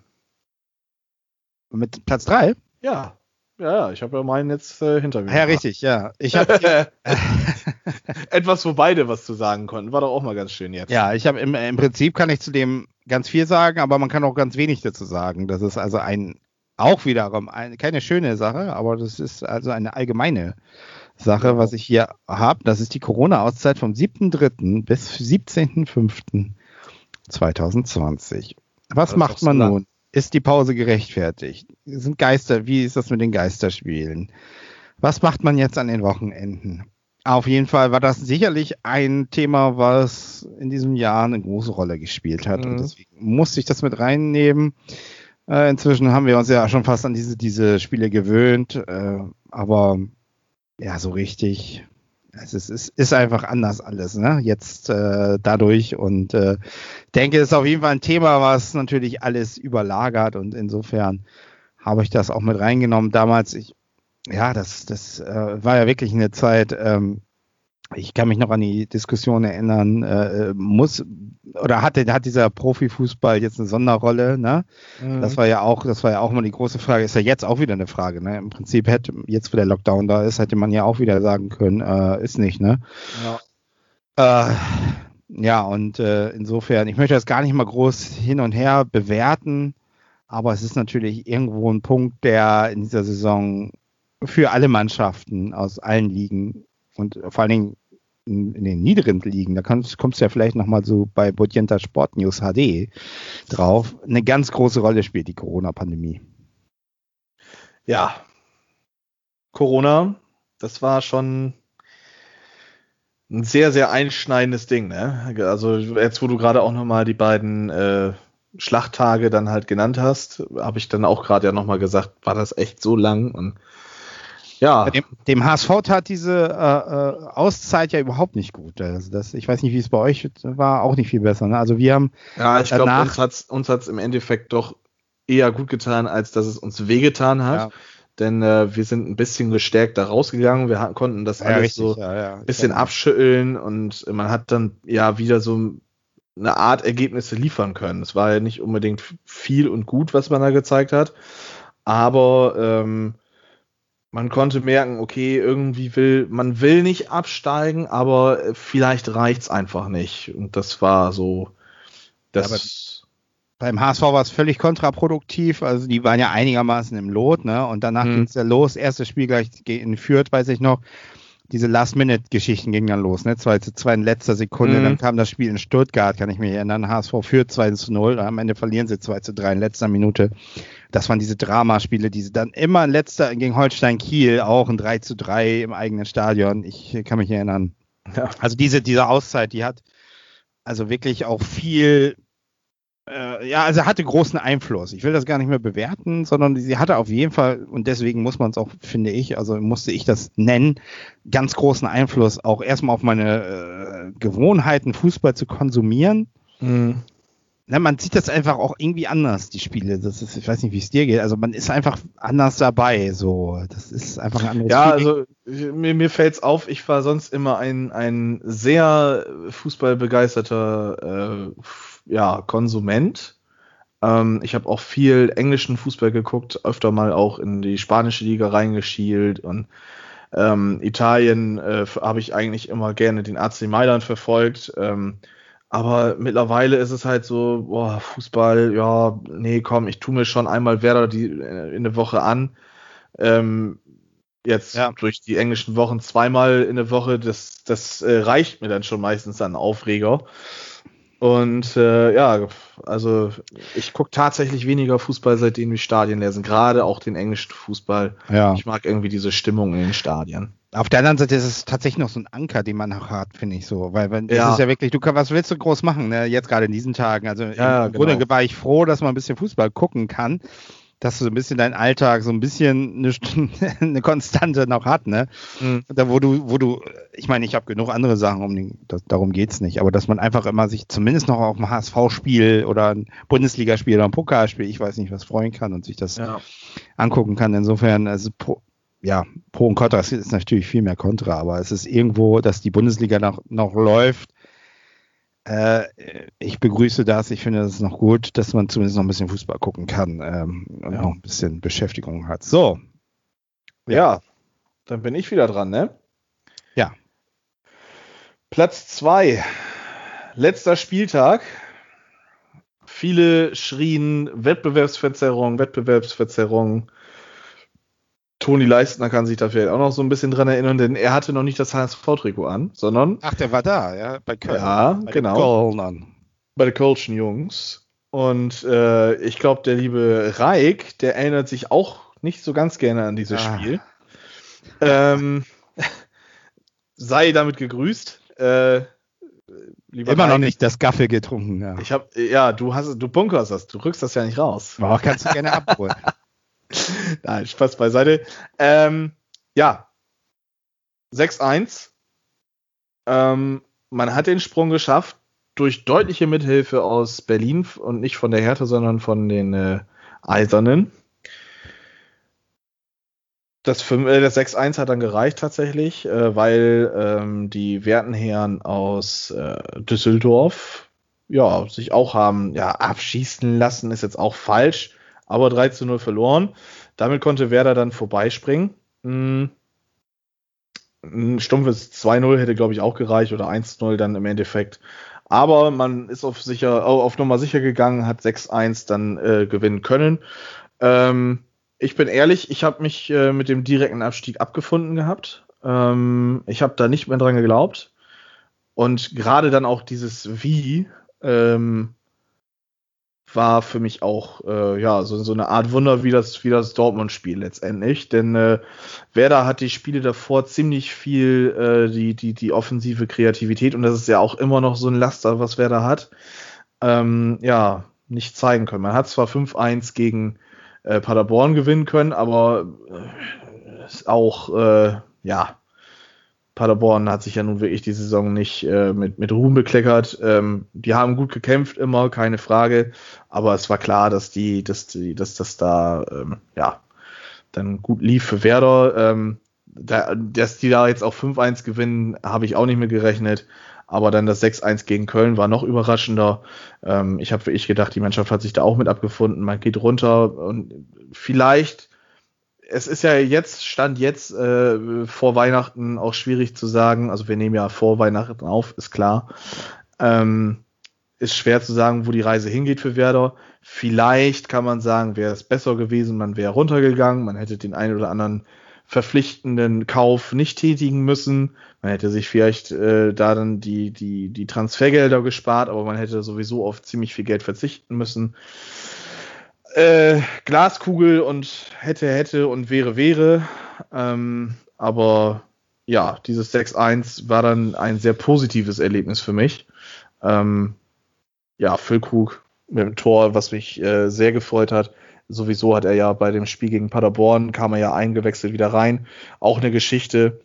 Mit Platz drei? Ja, ja, ja, ich habe ja meinen jetzt äh, hinter mir. Ja, richtig, ja. Ich habe Etwas, wo beide was zu sagen konnten, war doch auch mal ganz schön jetzt. ja, ich habe im, im Prinzip kann ich zu dem ganz viel sagen, aber man kann auch ganz wenig dazu sagen. Das ist also ein auch wiederum ein, keine schöne Sache, aber das ist also eine allgemeine Sache, was ich hier habe. Das ist die Corona-Auszeit vom siebten dritten bis siebzehnten fünften zweitausendzwanzig. Was Das ist macht doch so man lang. nun? Ist die Pause gerechtfertigt? Sind Geister, wie ist das mit den Geisterspielen? Was macht man jetzt an den Wochenenden? Auf jeden Fall war das sicherlich ein Thema, was in diesem Jahr eine große Rolle gespielt hat. Mhm. Und deswegen musste ich das mit reinnehmen. Äh, inzwischen haben wir uns ja schon fast an diese, diese Spiele gewöhnt. Äh, aber ja, so richtig. Es ist, es ist einfach anders alles, ne? Jetzt äh, dadurch. Und äh, ich denke, es ist auf jeden Fall ein Thema, was natürlich alles überlagert. Und insofern habe ich das auch mit reingenommen. Damals, ich Ja, das, das äh, war ja wirklich eine Zeit, ähm, ich kann mich noch an die Diskussion erinnern, äh, muss oder hatte, hat dieser Profifußball jetzt eine Sonderrolle, ne? Mhm. Das war ja auch, das war ja auch mal die große Frage, ist ja jetzt auch wieder eine Frage, ne? Im Prinzip hätte, jetzt wo der Lockdown da ist, hätte man ja auch wieder sagen können, äh, ist nicht, ne? Ja. Äh, ja, und äh, insofern, ich möchte das gar nicht mal groß hin und her bewerten, aber es ist natürlich irgendwo ein Punkt, der in dieser Saison für alle Mannschaften aus allen Ligen und vor allen Dingen in, in den niederen Ligen, da kommst, kommst du ja vielleicht nochmal so bei Bodienta Sport News H D drauf, eine ganz große Rolle spielt die Corona-Pandemie. Ja. Corona, das war schon ein sehr, sehr einschneidendes Ding, ne? Also jetzt, wo du gerade auch nochmal die beiden äh, Schlachttage dann halt genannt hast, habe ich dann auch gerade ja nochmal gesagt, war das echt so lang? Und Ja. Dem, dem H S V tat diese äh, Auszeit ja überhaupt nicht gut. Also das, ich weiß nicht, wie es bei euch war, auch nicht viel besser. Ne? Also wir haben Ja, ich glaube, danach- uns hat's uns hat's im Endeffekt doch eher gut getan, als dass es uns wehgetan hat. Ja. Denn äh, wir sind ein bisschen gestärkt da rausgegangen. Wir ha- konnten das Ja, alles richtig, so ja, ja. ein bisschen Ja. abschütteln und man hat dann ja wieder so eine Art Ergebnisse liefern können. Es war ja nicht unbedingt viel und gut, was man da gezeigt hat, aber ähm, man konnte merken, okay, irgendwie will, man will nicht absteigen, aber vielleicht reicht's einfach nicht. Und das war so, das. Ja, aber beim H S V war es völlig kontraproduktiv. Also die waren ja einigermaßen im Lot, ne? Und danach Mhm. ging es ja los. Erstes Spiel gleich in Fürth, weiß ich noch. Diese Last-Minute-Geschichten gingen dann los, ne? zwei zu zwei in letzter Sekunde. Mhm. Dann kam das Spiel in Stuttgart, kann ich mich erinnern. H S V führt zwei zu null. Am Ende verlieren sie zwei zu drei in letzter Minute. Das waren diese Dramaspiele, die sie dann immer in letzter gegen Holstein Kiel, auch ein drei zu drei im eigenen Stadion. Ich kann mich erinnern. Ja. Also diese, diese Auszeit, die hat also wirklich auch viel, äh, ja, also hatte großen Einfluss. Ich will das gar nicht mehr bewerten, sondern sie hatte auf jeden Fall, und deswegen muss man es auch, finde ich, also musste ich das nennen, ganz großen Einfluss auch erstmal auf meine äh, Gewohnheiten, Fußball zu konsumieren. Mhm. Na, man sieht das einfach auch irgendwie anders, die Spiele. Das ist, ich weiß nicht, wie es dir geht. Also man ist einfach anders dabei. So, das ist einfach ein anderes Ja, Feeling. also ich- mir, mir fällt's auf, ich war sonst immer ein, ein sehr fußballbegeisterter äh, f- ja, Konsument. Ähm, ich habe auch viel englischen Fußball geguckt, öfter mal auch in die spanische Liga reingeschielt und ähm, Italien äh, habe ich eigentlich immer gerne den A C Mailand verfolgt. Ähm, aber mittlerweile ist es halt so, boah, Fußball, ja, nee, komm, ich tue mir schon einmal Werder die äh, in der Woche an. Ähm, jetzt Ja. durch die englischen Wochen zweimal in der Woche, das, das äh, reicht mir dann schon meistens an Aufreger. Und äh, ja, also ich gucke tatsächlich weniger Fußball, seitdem die Stadien leer sind. Gerade auch den englischen Fußball. Ja. Ich mag irgendwie diese Stimmung in den Stadien. Auf der anderen Seite ist es tatsächlich noch so ein Anker, den man noch hat, finde ich so. Weil wenn, Ja. es ist ja wirklich, du kannst, was willst du groß machen, ne? Jetzt gerade in diesen Tagen. Also Ja, im Grunde genau. war ich froh, dass man ein bisschen Fußball gucken kann, dass du so ein bisschen deinen Alltag so ein bisschen eine, St- eine Konstante noch hat, ne? Mhm. Da wo du, wo du, ich meine, ich habe genug andere Sachen, um den, das, darum geht's nicht, aber dass man einfach immer sich zumindest noch auf ein H S V-Spiel oder ein Bundesligaspiel oder ein Pokalspiel, ich weiß nicht, was freuen kann und sich das Ja. angucken kann. Insofern, also pro, ja, Pro und Contra, es ist natürlich viel mehr Contra, aber es ist irgendwo, dass die Bundesliga noch, noch läuft. Äh, ich begrüße das, ich finde es noch gut, dass man zumindest noch ein bisschen Fußball gucken kann ähm, und Ja. noch ein bisschen Beschäftigung hat. So, Ja, dann bin ich wieder dran, ne? ja, Platz zwei. Letzter Spieltag. Viele schrien Wettbewerbsverzerrung, Wettbewerbsverzerrung. Toni Leistner kann sich da vielleicht auch noch so ein bisschen dran erinnern, denn er hatte noch nicht das H S V-Trikot an, sondern ach, der war da, ja, bei Köln. Ja, bei genau. Den Kölnern. bei den Kölschen Jungs. Und äh, ich glaube, der liebe Reik, der erinnert sich auch nicht so ganz gerne an dieses Ah. Spiel. Ähm, sei damit gegrüßt. Äh, lieber Immer noch Reik. nicht das Gaffel getrunken, ja. Ich habe, ja, du hast, du bunkerst das, du rückst das ja nicht raus. Oh, kannst du gerne abholen. Nein, Spaß beiseite. Ähm, ja, sechs eins. Ähm, man hat den Sprung geschafft durch deutliche Mithilfe aus Berlin und nicht von der Hertha, sondern von den äh, Eisernen. Das, fünf- äh, das sechs eins hat dann gereicht tatsächlich, äh, weil ähm, die werten Herren aus äh, Düsseldorf ja, sich auch haben ja, abschießen lassen, ist jetzt auch falsch, aber drei zu null verloren. Damit konnte Werder dann vorbeispringen. Hm. Ein stumpfes zwei null hätte, glaube ich, auch gereicht oder eins null dann im Endeffekt. Aber man ist auf, sicher, auf Nummer sicher gegangen, hat sechs eins dann äh, gewinnen können. Ähm, ich bin ehrlich, ich habe mich äh, mit dem direkten Abstieg abgefunden gehabt. Ähm, ich habe da nicht mehr dran geglaubt. Und gerade dann auch dieses Wie ähm, war für mich auch äh, ja so, so eine Art Wunder wie das, wie das Dortmund-Spiel letztendlich. Denn äh, Werder hat die Spiele davor ziemlich viel äh, die, die, die offensive Kreativität, und das ist ja auch immer noch so ein Laster, was Werder hat, ähm, ja, nicht zeigen können. Man hat zwar fünf eins gegen äh, Paderborn gewinnen können, aber äh, ist auch, äh, ja, Paderborn hat sich ja nun wirklich die Saison nicht äh, mit, mit Ruhm bekleckert. Ähm, die haben gut gekämpft immer, keine Frage. Aber es war klar, dass die, dass die, dass das da, ähm, ja, dann gut lief für Werder. Ähm, da, dass die da jetzt auch fünf eins gewinnen, habe ich auch nicht mit gerechnet. Aber dann das sechs eins gegen Köln war noch überraschender. Ähm, ich habe wirklich gedacht, die Mannschaft hat sich da auch mit abgefunden. Man geht runter und vielleicht, es ist ja jetzt, Stand jetzt, äh, vor Weihnachten auch schwierig zu sagen. Also wir nehmen ja vor Weihnachten auf, ist klar. Ähm, ist schwer zu sagen, wo die Reise hingeht für Werder. Vielleicht kann man sagen, wäre es besser gewesen, man wäre runtergegangen, man hätte den einen oder anderen verpflichtenden Kauf nicht tätigen müssen. Man hätte sich vielleicht äh, da dann die, die, die Transfergelder gespart, aber man hätte sowieso auf ziemlich viel Geld verzichten müssen. Äh, Glaskugel und hätte, hätte und wäre, wäre. Ähm, aber ja, dieses sechs eins war dann ein sehr positives Erlebnis für mich. Ähm, ja, Füllkrug mit dem Tor, was mich äh, sehr gefreut hat. Sowieso hat er ja bei dem Spiel gegen Paderborn, kam er ja eingewechselt wieder rein. Auch eine Geschichte.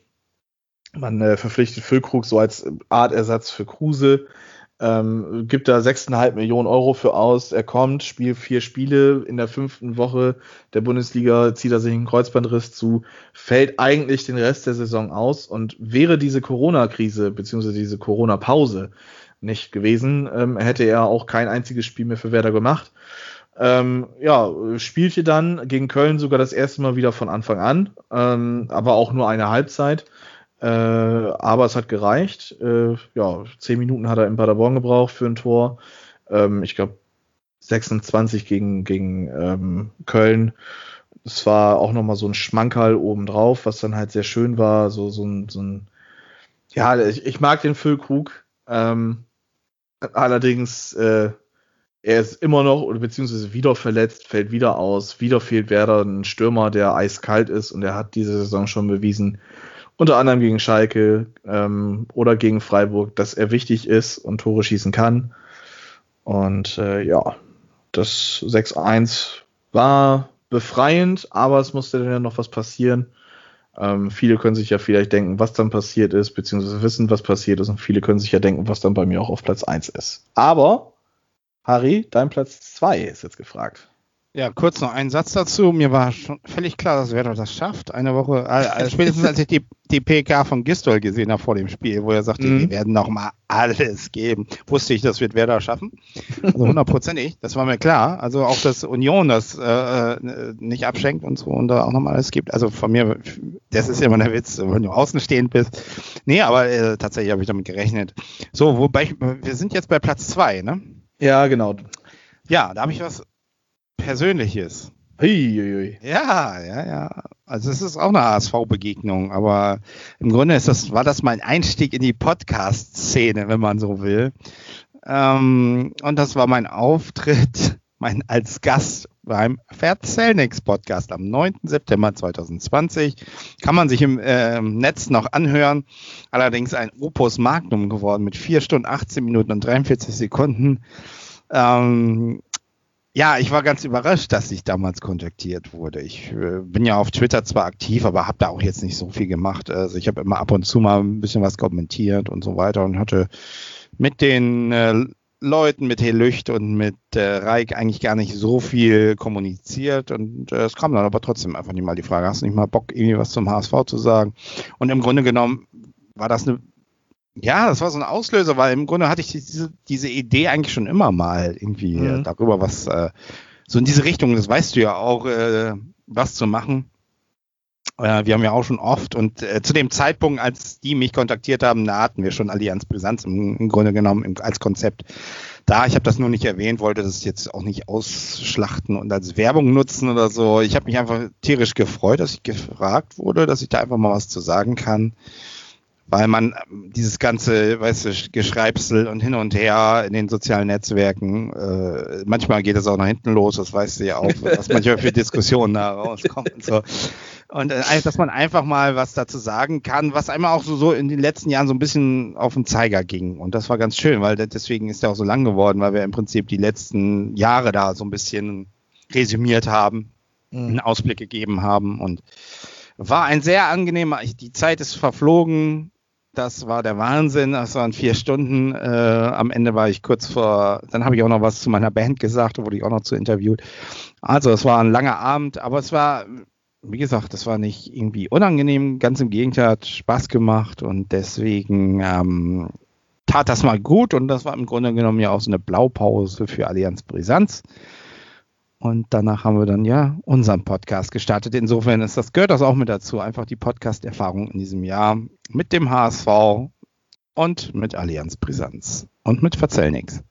Man äh, verpflichtet Füllkrug so als Art Ersatz für Kruse. Ähm, gibt da sechs Komma fünf Millionen Euro für aus. Er kommt, spielt vier Spiele in der fünften Woche der Bundesliga, zieht er sich einen Kreuzbandriss zu, fällt eigentlich den Rest der Saison aus. Und wäre diese Corona-Krise bzw. diese Corona-Pause nicht gewesen, ähm, hätte er auch kein einziges Spiel mehr für Werder gemacht. Ähm, ja, spielte dann gegen Köln sogar das erste Mal wieder von Anfang an, ähm, aber auch nur eine Halbzeit. Äh, aber es hat gereicht. Äh, ja, zehn Minuten hat er in Paderborn gebraucht für ein Tor. Ähm, ich glaube sechsundzwanzig gegen, gegen ähm, Köln. Es war auch nochmal so ein Schmankerl obendrauf, was dann halt sehr schön war. So, so ein, so ein ja, ich, ich mag den Füllkrug. Ähm, allerdings, äh, er ist immer noch oder beziehungsweise wieder verletzt, fällt wieder aus. Wieder fehlt Werder ein Stürmer, der eiskalt ist, und er hat diese Saison schon bewiesen, unter anderem gegen Schalke ähm, oder gegen Freiburg, dass er wichtig ist und Tore schießen kann. Und äh, ja, das sechs eins war befreiend, aber es musste dann ja noch was passieren. Ähm, viele können sich ja vielleicht denken, was dann passiert ist, beziehungsweise wissen, was passiert ist, und viele können sich ja denken, was dann bei mir auch auf Platz eins ist. Aber, Harry, dein Platz zwei ist jetzt gefragt. Ja, kurz noch einen Satz dazu. Mir war schon völlig klar, dass Werder das schafft. Eine Woche, also spätestens als ich die, die P K von Gistol gesehen habe vor dem Spiel, wo er sagte, mm. die werden noch mal alles geben, wusste ich, das wird Werder schaffen. Also hundertprozentig, das war mir klar. Also auch, dass Union das äh, nicht abschenkt und so und da auch noch mal alles gibt. Also von mir, das ist immer der Witz, wenn du außenstehend bist. Nee, aber äh, tatsächlich habe ich damit gerechnet. So, wobei, ich, wir sind jetzt bei Platz zwei, ne? Ja, genau. Ja, da habe ich was Persönliches. Hui. Ja, ja, ja. Also es ist auch eine A S V-Begegnung, aber im Grunde ist das, war das mein Einstieg in die Podcast-Szene, wenn man so will. Ähm, und das war mein Auftritt mein, als Gast beim Verzellnix-Podcast am neunten September zweitausendzwanzig. Kann man sich im äh, Netz noch anhören. Allerdings ein Opus Magnum geworden mit vier Stunden, achtzehn Minuten und dreiundvierzig Sekunden. Ähm, Ja, ich war ganz überrascht, dass ich damals kontaktiert wurde. Ich äh, bin ja auf Twitter zwar aktiv, aber habe da auch jetzt nicht so viel gemacht. Also ich habe immer ab und zu mal ein bisschen was kommentiert und so weiter und hatte mit den äh, Leuten, mit Helücht und mit äh, Reik eigentlich gar nicht so viel kommuniziert, und äh, es kam dann aber trotzdem einfach nicht mal die Frage, hast du nicht mal Bock, irgendwie was zum H S V zu sagen? Und im Grunde genommen war das eine Ja, das war so ein Auslöser, weil im Grunde hatte ich diese, diese Idee eigentlich schon immer mal irgendwie mhm. äh, darüber, was äh, so in diese Richtung, das weißt du ja auch, äh, was zu machen. Äh, wir haben ja auch schon oft, und äh, zu dem Zeitpunkt, als die mich kontaktiert haben, da hatten wir schon Allianz Brisanz im, im Grunde genommen im, als Konzept da. Ich habe das nur nicht erwähnt, wollte das jetzt auch nicht ausschlachten und als Werbung nutzen oder so. Ich habe mich einfach tierisch gefreut, dass ich gefragt wurde, dass ich da einfach mal was zu sagen kann. Weil man dieses ganze, weißt du, Geschreibsel und hin und her in den sozialen Netzwerken, äh, manchmal geht es auch nach hinten los, das weißt du ja auch, was manchmal für Diskussionen da rauskommt und so. Und äh, dass man einfach mal was dazu sagen kann, was einmal auch so, so in den letzten Jahren so ein bisschen auf den Zeiger ging. Und das war ganz schön, weil deswegen ist der auch so lang geworden, weil wir im Prinzip die letzten Jahre da so ein bisschen resümiert haben, mhm. einen Ausblick gegeben haben, und War ein sehr angenehmer, die Zeit ist verflogen. Das war der Wahnsinn. Das waren vier Stunden. Äh, am Ende war ich kurz vor, dann habe ich auch noch was zu meiner Band gesagt, da wurde ich auch noch zu interviewt. Also es war ein langer Abend, aber es war, wie gesagt, das war nicht irgendwie unangenehm. Ganz im Gegenteil, hat Spaß gemacht und deswegen ähm, tat das mal gut und das war im Grunde genommen ja auch so eine Blaupause für Allianz Brisanz. Und danach haben wir dann ja unseren Podcast gestartet. Insofern ist das, gehört das auch mit dazu. Einfach die Podcast-Erfahrung in diesem Jahr mit dem H S V und mit Allianz Brisanz und mit Verzell nix.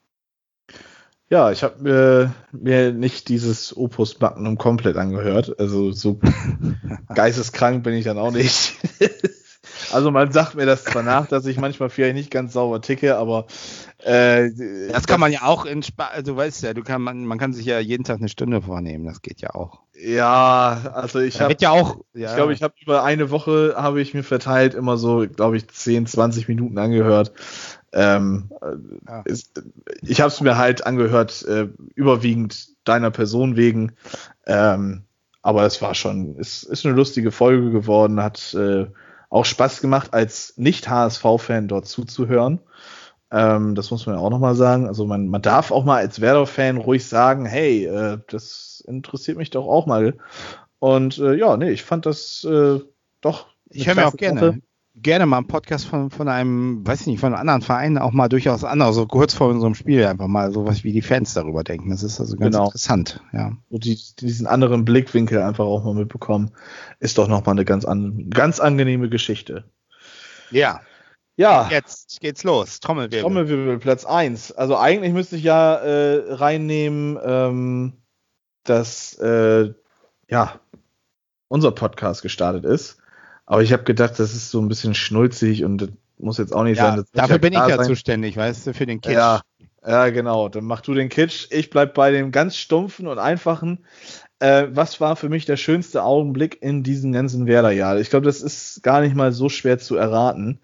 Ja, ich habe äh, mir nicht dieses Opus Magnum komplett angehört. Also so geisteskrank bin ich dann auch nicht. Also man sagt mir das zwar nach, dass ich manchmal vielleicht nicht ganz sauber ticke, aber äh, das kann man ja auch in Spa- also du weißt ja, du kann man, man kann sich ja jeden Tag eine Stunde vornehmen, das geht ja auch. Ja, also ich habe ja auch, ich ja. glaube, ich habe über eine Woche habe ich mir verteilt immer so, glaube ich, zehn, zwanzig Minuten angehört. Ähm, Ja. ist, ich habe es mir halt angehört, äh, überwiegend deiner Person wegen. Ähm, aber es war schon, es ist eine lustige Folge geworden, hat äh, auch Spaß gemacht, als Nicht-H S V-Fan dort zuzuhören. Ähm, das muss man ja auch nochmal sagen. Also man, man darf auch mal als Werder-Fan ruhig sagen, hey, äh, das interessiert mich doch auch mal. Und äh, ja, nee, ich fand das äh, doch. Ich höre mir auch gerne, Sache. gerne mal einen Podcast von, von einem, weiß ich nicht, von einem anderen Verein auch mal durchaus anders, so kurz vor unserem Spiel einfach mal sowas wie die Fans darüber denken. Das ist also ganz Genau. interessant, ja. So die, diesen anderen Blickwinkel einfach auch mal mitbekommen, ist doch nochmal eine ganz, an, ganz angenehme Geschichte. Ja. Ja, Jetzt geht's los. Trommelwirbel. Trommelwirbel, Platz eins. Also eigentlich müsste ich ja äh, reinnehmen, ähm, dass äh, ja, unser Podcast gestartet ist. Aber ich habe gedacht, das ist so ein bisschen schnulzig und das muss jetzt auch nicht Ja, sein. Das wird dafür bin ich klar ja sein. zuständig, weißt du, für den Kitsch. Ja, ja, genau. Dann mach du den Kitsch. Ich bleib bei dem ganz stumpfen und einfachen. Äh, was war für mich der schönste Augenblick in diesem ganzen Werder-Jahr? Ich glaube, das ist gar nicht mal so schwer zu erraten.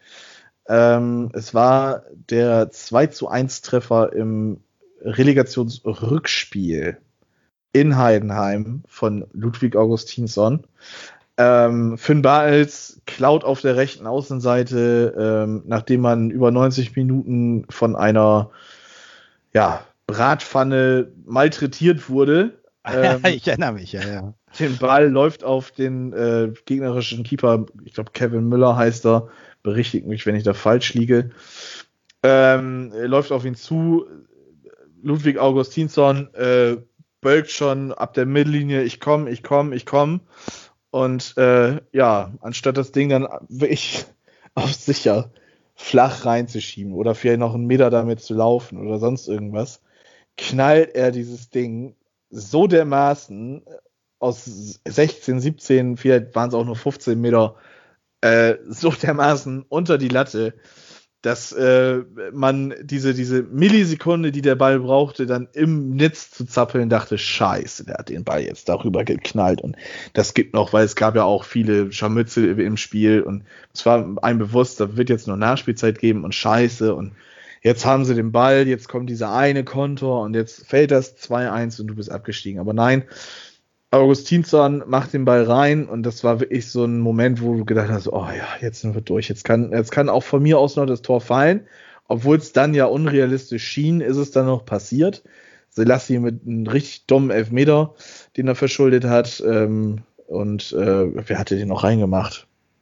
Ähm, es war der zwei zu eins Treffer im Relegationsrückspiel in Heidenheim von Ludwig Augustinsson. Ähm, Finn Bartels klaut auf der rechten Außenseite, ähm, nachdem man über neunzig Minuten von einer ja, Bratpfanne malträtiert wurde. Ähm, ich erinnere mich, ja, ja. Den Ball läuft auf den äh, gegnerischen Keeper, ich glaube Kevin Müller heißt er, berichtigt mich, wenn ich da falsch liege. Ähm, läuft auf ihn zu. Ludwig Augustinsson äh, bölkt schon ab der Mittellinie, ich komme, ich komme, ich komme. Und äh, ja, anstatt das Ding dann wirklich auf sicher flach reinzuschieben oder vielleicht noch einen Meter damit zu laufen oder sonst irgendwas, knallt er dieses Ding so dermaßen aus sechzehn, siebzehn, vielleicht waren es auch nur fünfzehn Meter, äh, so dermaßen unter die Latte, dass äh, man diese, diese Millisekunde, die der Ball brauchte, dann im Netz zu zappeln, dachte, scheiße, der hat den Ball jetzt darüber geknallt und das gibt noch, weil es gab ja auch viele Scharmützel im Spiel und es war einem bewusst, da wird jetzt nur Nachspielzeit geben und scheiße und jetzt haben sie den Ball, jetzt kommt dieser eine Kontor und jetzt fällt das zwei eins und du bist abgestiegen. Aber nein, Augustinsson macht den Ball rein und das war wirklich so ein Moment, wo du gedacht hast, oh ja, jetzt sind wir durch. Jetzt kann, jetzt kann auch von mir aus noch das Tor fallen. Obwohl es dann ja unrealistisch schien, ist es dann noch passiert. Selassie mit einem richtig dummen Elfmeter, den er verschuldet hat. Ähm, und äh, wer hatte den noch reingemacht?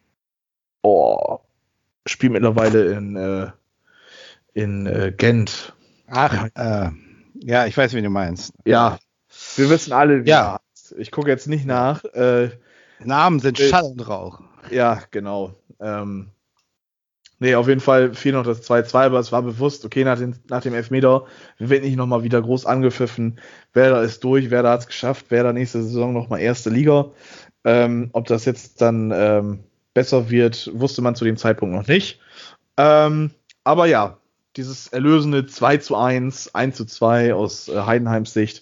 Oh, spielt mittlerweile in, äh, in äh, Gent. Ach, äh, ja, ich weiß, wie du meinst. Ja, wir wissen alle, wie Ja. er heißt. Ich gucke jetzt nicht nach. Äh, Namen sind Äh, Schall und Rauch. ja, genau. Ähm, nee, auf jeden Fall fiel noch das zwei zwei, aber es war bewusst, okay, nach, den, nach dem Elfmeter wird nicht nochmal wieder groß angepfiffen. Werder ist durch, Werder hat es geschafft, Werder nächste Saison nochmal erste Liga. Ähm, ob das jetzt dann ähm, besser wird, wusste man zu dem Zeitpunkt noch nicht. Ähm, aber ja, dieses erlösende zwei zu eins, eins zu zwei aus äh, Heidenheims Sicht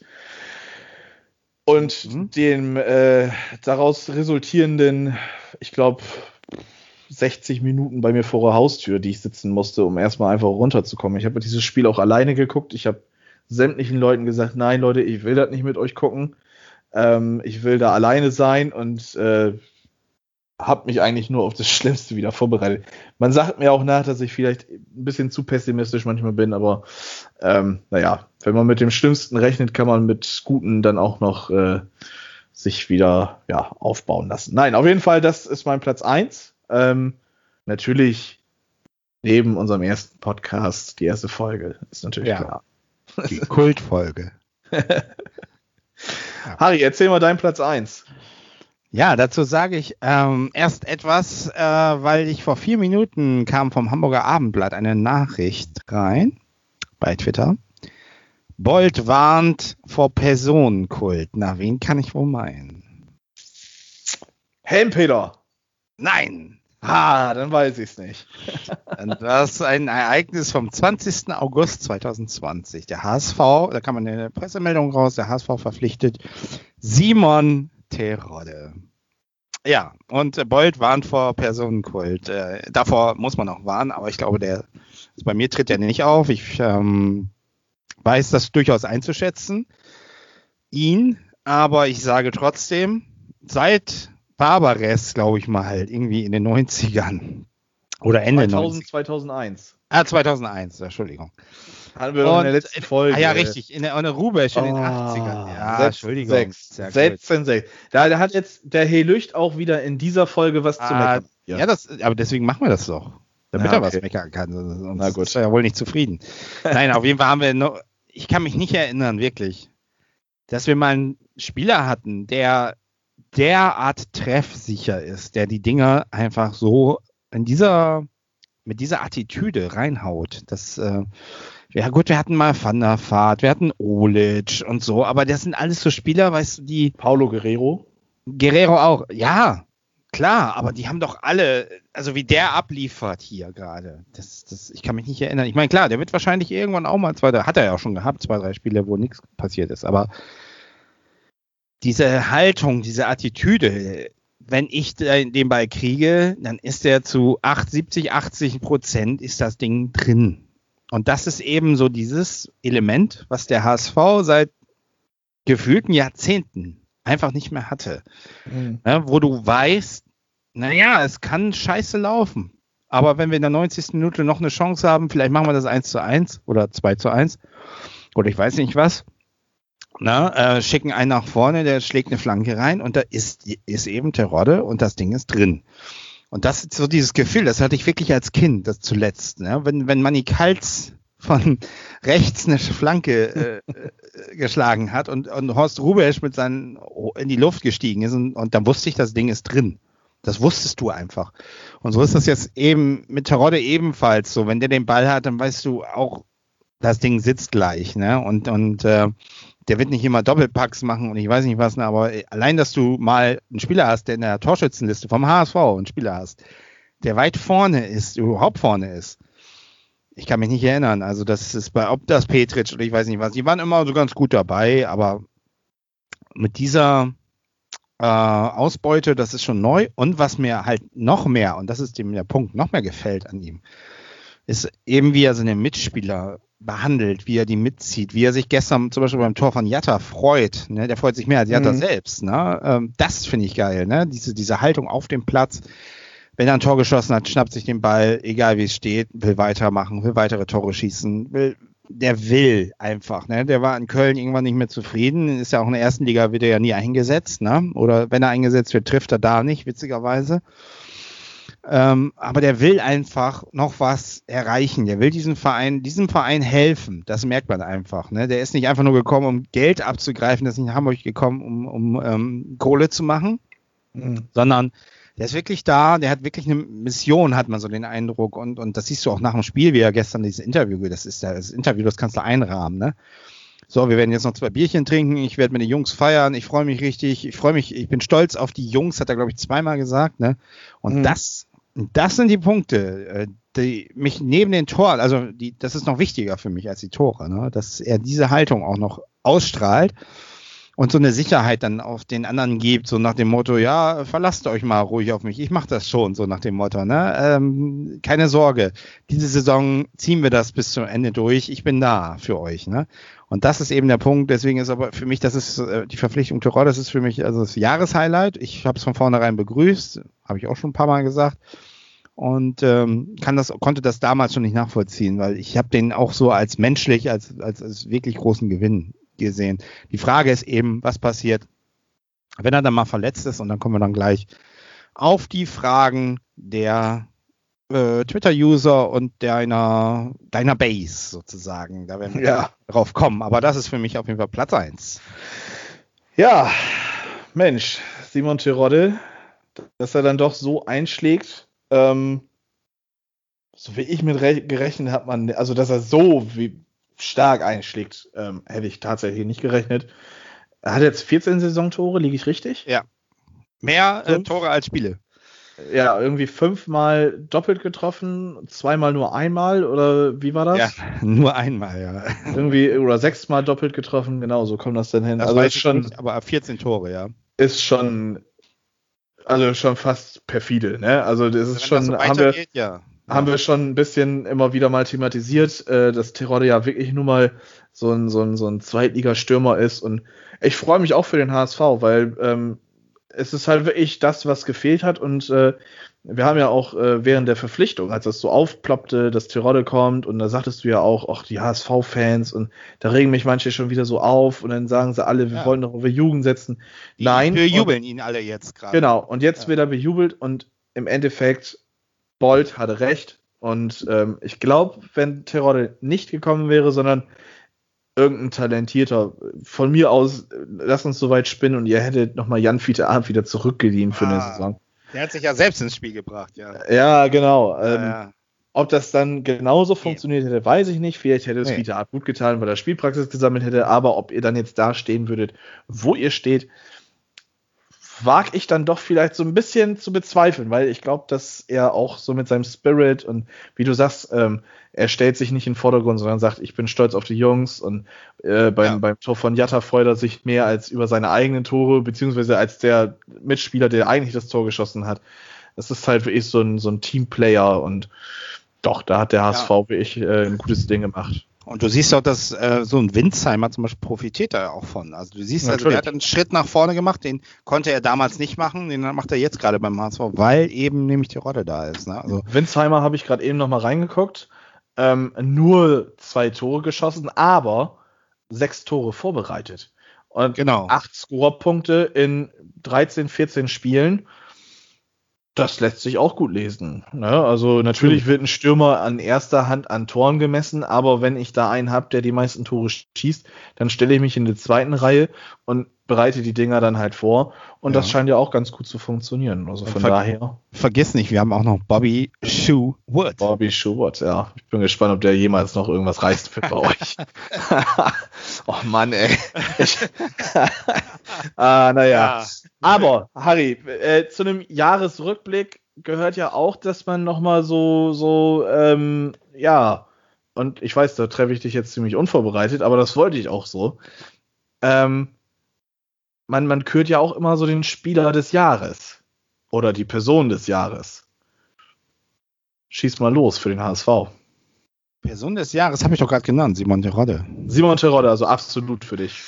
und Mhm. dem äh, daraus resultierenden, ich glaube, sechzig Minuten bei mir vor der Haustür, die ich sitzen musste, um erstmal einfach runterzukommen. Ich habe dieses Spiel auch alleine geguckt. Ich habe sämtlichen Leuten gesagt, nein, Leute, ich will das nicht mit euch gucken. Ähm, ich will da alleine sein und äh, habe mich eigentlich nur auf das Schlimmste wieder vorbereitet. Man sagt mir auch nach, dass ich vielleicht ein bisschen zu pessimistisch manchmal bin, aber ähm, naja, wenn man mit dem Schlimmsten rechnet, kann man mit Guten dann auch noch äh, sich wieder ja, aufbauen lassen. Nein, auf jeden Fall, das ist mein Platz eins. Ähm, natürlich neben unserem ersten Podcast, die erste Folge, ist natürlich Ja. klar. Die Kultfolge. Harry, erzähl mal deinen Platz eins. Ja, dazu sage ich ähm, erst etwas, äh, weil ich vor vier Minuten kam vom Hamburger Abendblatt eine Nachricht rein bei Twitter. Bold warnt vor Personenkult. Na, wen kann ich wohl meinen? Helmpeter. Nein! Ah, dann weiß ich's nicht. Und das ist ein Ereignis vom zwanzigsten August zweitausendzwanzig. Der H S V, da kam eine Pressemeldung raus, der H S V verpflichtet Simon Terodde. Ja, und Bold warnt vor Personenkult. Äh, davor muss man auch warnen, aber ich glaube, der also bei mir tritt der nicht auf. Ich ähm, weiß das durchaus einzuschätzen, ihn, aber ich sage trotzdem, seit Barbares, glaube ich mal, halt irgendwie in den neunzigern oder Ende zweitausend, neunzig. zweitausendeins. Ah, zweitauseneins, Entschuldigung. Hatten wir doch in der Und- letzten Folge. Ah, ja, richtig, in der, in der Rubesch in den Oh, achtzigern. Ja, sechs, Entschuldigung. sechs, Sehr gut. sechzehn, sechs. Da, da hat jetzt der Helücht auch wieder in dieser Folge was zu Ah, meckern. ja, das, aber deswegen machen wir das doch. Damit Ja, er was okay. meckern kann. Sonst Na gut. ist er ja wohl nicht zufrieden. Nein, auf jeden Fall haben wir noch, ich kann mich nicht erinnern, wirklich, dass wir mal einen Spieler hatten, der derart treffsicher ist, der die Dinger einfach so in dieser, mit dieser Attitüde reinhaut. Das, äh, ja gut, wir hatten mal Van der Vaart, wir hatten Olic und so, aber das sind alles so Spieler, weißt du, die Paulo Guerrero. Guerrero auch, ja, klar, aber die haben doch alle, also wie der abliefert hier gerade, das, das, ich kann mich nicht erinnern. Ich meine, klar, der wird wahrscheinlich irgendwann auch mal zwei, drei, hat er ja auch schon gehabt, zwei, drei Spiele, wo nichts passiert ist, aber diese Haltung, diese Attitüde, wenn ich den Ball kriege, dann ist der zu siebzig, achtzig Prozent ist das Ding drin. Und das ist eben so dieses Element, was der H S V seit gefühlten Jahrzehnten einfach nicht mehr hatte. Mhm. Ja, wo du weißt, naja, es kann scheiße laufen. Aber wenn wir in der neunzigsten Minute noch eine Chance haben, vielleicht machen wir das eins zu eins oder zwei zu eins oder ich weiß nicht was. Na, äh, schicken einen nach vorne, der schlägt eine Flanke rein und da ist, ist eben Terodde und das Ding ist drin. Und das ist so dieses Gefühl, das hatte ich wirklich als Kind, das zuletzt. Ne? Wenn, wenn Manni Kaltz von rechts eine Flanke äh, äh, geschlagen hat und, und Horst Rubesch mit seinen in die Luft gestiegen ist und, und dann wusste ich, das Ding ist drin. Das wusstest du einfach. Und so ist das jetzt eben mit Terodde ebenfalls so. Wenn der den Ball hat, dann weißt du auch, das Ding sitzt gleich. Ne? Und, und äh, der wird nicht immer Doppelpacks machen und ich weiß nicht was, ne, aber allein, dass du mal einen Spieler hast, der in der Torschützenliste vom H S V einen Spieler hast, der weit vorne ist, überhaupt vorne ist. Ich kann mich nicht erinnern, also das ist bei, ob das Petric oder ich weiß nicht was, die waren immer so ganz gut dabei, aber mit dieser äh, Ausbeute, das ist schon neu und was mir halt noch mehr, und das ist dem der Punkt, noch mehr gefällt an ihm, ist eben, wie er seine Mitspieler behandelt, wie er die mitzieht, wie er sich gestern zum Beispiel beim Tor von Jatta freut, ne? Der freut sich mehr als Jatta Mhm. selbst, ne? Ähm, das finde ich geil, ne? Diese, diese Haltung auf dem Platz, wenn er ein Tor geschossen hat, schnappt sich den Ball, egal wie es steht, will weitermachen, will weitere Tore schießen, will, der will einfach, ne? Der war in Köln irgendwann nicht mehr zufrieden, ist ja auch in der ersten Liga, wird er ja nie eingesetzt, ne? Oder wenn er eingesetzt wird, trifft er da nicht, witzigerweise. Ähm, aber der will einfach noch was erreichen. Der will diesen Verein, diesem Verein helfen. Das merkt man einfach. Ne? Der ist nicht einfach nur gekommen, um Geld abzugreifen. Der ist nicht nach Hamburg gekommen, um, um ähm, Kohle zu machen, Mhm. sondern der ist wirklich da. Der hat wirklich eine Mission, hat man so den Eindruck. Und, und das siehst du auch nach dem Spiel, wie er gestern dieses Interview, das ist ja das Interview, das kannst du einrahmen. Ne? So, wir werden jetzt noch zwei Bierchen trinken. Ich werde mit den Jungs feiern. Ich freue mich richtig. Ich freue mich. Ich bin stolz auf die Jungs, hat er, glaube ich, zweimal gesagt. Ne? Und Mhm. das Das sind die Punkte, die mich neben den Toren, also die, das ist noch wichtiger für mich als die Tore, ne? Dass er diese Haltung auch noch ausstrahlt und so eine Sicherheit dann auf den anderen gibt, so nach dem Motto, ja, verlasst euch mal ruhig auf mich, ich mache das schon, so nach dem Motto, ne? Ähm, keine Sorge, diese Saison ziehen wir das bis zum Ende durch, ich bin da für euch, ne? Und das ist eben der Punkt, deswegen ist aber für mich, das ist äh, die Verpflichtung Terodde, das ist für mich also das Jahreshighlight. Ich habe es von vornherein begrüßt, habe ich auch schon ein paar Mal gesagt. Und ähm, kann das, konnte das damals schon nicht nachvollziehen, weil ich habe den auch so als menschlich, als, als, als wirklich großen Gewinn gesehen. Die Frage ist eben, was passiert, wenn er dann mal verletzt ist, und dann kommen wir dann gleich auf die Fragen der äh, Twitter-User und deiner, deiner Base sozusagen. Da werden wir Ja. drauf kommen, aber das ist für mich auf jeden Fall Platz eins. Ja, Mensch, Simon Terodde, dass er dann doch so einschlägt, ähm, so wie ich mit re- gerechnet habe, man, also dass er so wie stark einschlägt, ähm, hätte ich tatsächlich nicht gerechnet. Er hat jetzt vierzehn Saisontore, liege ich richtig? Ja. Mehr äh, Fünf? Tore als Spiele. Ja, irgendwie fünfmal doppelt getroffen, zweimal nur einmal, oder wie war das? Ja, nur einmal, ja. Irgendwie, oder sechsmal doppelt getroffen, genau, so kommt das dann hin. Das also weiß ist ich schon, nicht, aber vierzehn Tore, ja. ist schon, also schon fast perfide, ne? Also das ist Wenn schon, das so haben wir, weitergeht, ja. haben wir schon ein bisschen immer wieder mal thematisiert, äh, dass Terodde ja wirklich nur mal so ein, so ein, so ein Zweitligastürmer ist, und ich freue mich auch für den H S V, weil ähm, es ist halt wirklich das, was gefehlt hat, und äh, wir haben ja auch äh, während der Verpflichtung, als das so aufploppte, dass Terodde kommt, und da sagtest du ja auch, ach, die H S V-Fans, und da regen mich manche schon wieder so auf, und dann sagen sie alle, wir Ja. wollen doch auf Jugend setzen. Die, Nein. Wir und- jubeln ihn alle jetzt gerade. Genau, und jetzt Ja. wird er bejubelt, und im Endeffekt, Bolt hatte recht, und ähm, ich glaube, wenn Terodde nicht gekommen wäre, sondern irgendein talentierter, von mir aus, lass uns so weit spinnen, und ihr hättet nochmal Jan-Fiete Arndt wieder zurückgeliehen für eine Ah. Saison. Der hat sich ja selbst ins Spiel gebracht, ja. Ja, genau. Ja, Ähm, ja. Ob das dann genauso funktioniert hätte, weiß ich nicht. Vielleicht hätte es Nee. Fiete Arndt gut getan, weil er Spielpraxis gesammelt hätte, aber ob ihr dann jetzt da stehen würdet, wo ihr steht, wage ich dann doch vielleicht so ein bisschen zu bezweifeln, weil ich glaube, dass er auch so mit seinem Spirit, und wie du sagst, ähm, er stellt sich nicht in den Vordergrund, sondern sagt, ich bin stolz auf die Jungs, und äh, beim, Ja. beim Tor von Jatta freut er sich mehr als über seine eigenen Tore, beziehungsweise als der Mitspieler, der eigentlich das Tor geschossen hat. Das ist halt wirklich so ein, so ein Teamplayer, und doch, da hat der H S V wirklich äh, ein gutes Ding gemacht. Und du siehst auch, dass äh, so ein Winsheimer zum Beispiel profitiert da auch von. Also du siehst, also, Natürlich. der hat einen Schritt nach vorne gemacht, den konnte er damals nicht machen, den macht er jetzt gerade beim H S V, weil eben nämlich Terodde da ist. Ne? Also, Winsheimer habe ich gerade eben noch mal reingeguckt. Ähm, nur zwei Tore geschossen, aber sechs Tore vorbereitet. Und genau. acht Scorerpunkte in dreizehn, vierzehn Spielen. Das lässt sich auch gut lesen. Ne? Also natürlich wird ein Stürmer an erster Hand an Toren gemessen, aber wenn ich da einen habe, der die meisten Tore schießt, dann stelle ich mich in die zweiten Reihe und bereite die Dinger dann halt vor. Und Ja. das scheint ja auch ganz gut zu funktionieren. Also von ver- daher. Vergiss nicht, wir haben auch noch Bobby Shoe Wood. Bobby Schubert, ja. Ich bin gespannt, ob der jemals noch irgendwas reißt für bei euch. Oh Mann, ey. Ich, ah, naja. Aber, Harry, äh, zu einem Jahresrückblick gehört ja auch, dass man nochmal so, so, ähm, ja, und ich weiß, da treffe ich dich jetzt ziemlich unvorbereitet, aber das wollte ich auch so. Ähm, man, man kürt ja auch immer so den Spieler des Jahres. Oder die Person des Jahres. Schieß mal los für den H S V. Person des Jahres habe ich doch gerade genannt, Simon Terodde. Simon Terodde, also absolut für dich.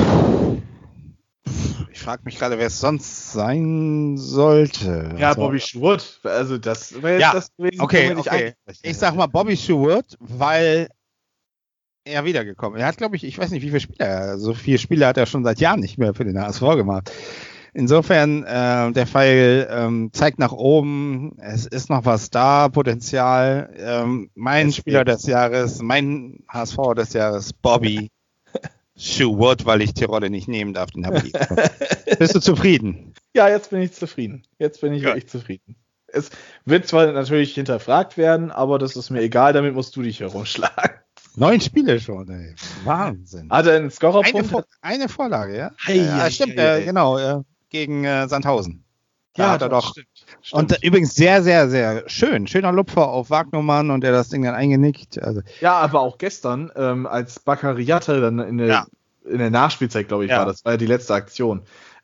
Ich frage mich gerade, wer es sonst sein sollte. Ja, Also, Bobby Schwurt, also das wäre jetzt Ja, das gewesen, okay, womit ich okay. eigentlich- Ich sag mal Bobby Stewart, weil er wiedergekommen ist. Er hat, glaube ich, ich weiß nicht, wie viele Spiele er, so viele Spiele hat er schon seit Jahren nicht mehr für den H S V gemacht. Insofern, äh, der Pfeil ähm, zeigt nach oben, es ist noch was da, Potenzial. Ähm, mein Es Spieler geht. des Jahres, mein H S V des Jahres, Bobby Stewart, weil ich Terodde nicht nehmen darf, den habe ich. Bist du zufrieden? Ja, jetzt bin ich zufrieden. Jetzt bin ich Ja. wirklich zufrieden. Es wird zwar natürlich hinterfragt werden, aber das ist mir egal, damit musst du dich herumschlagen. Neun Spiele schon, ey. Wahnsinn. Hat er einen Eine, Scorerpunkt? Vor eine Vorlage, ja? Hei, ja, hei, stimmt, hei, hei. äh, genau, äh, gegen äh, Sandhausen. Da hat er das doch. Stimmt, Und äh, stimmt. übrigens sehr, sehr, sehr schön. Schöner Lupfer auf Wagnumann und der das Ding dann eingenickt. Also, Ja, aber auch gestern, ähm, als Baccariata dann in der, Ja. in der Nachspielzeit, glaube ich, Ja. war, das war ja die letzte Aktion,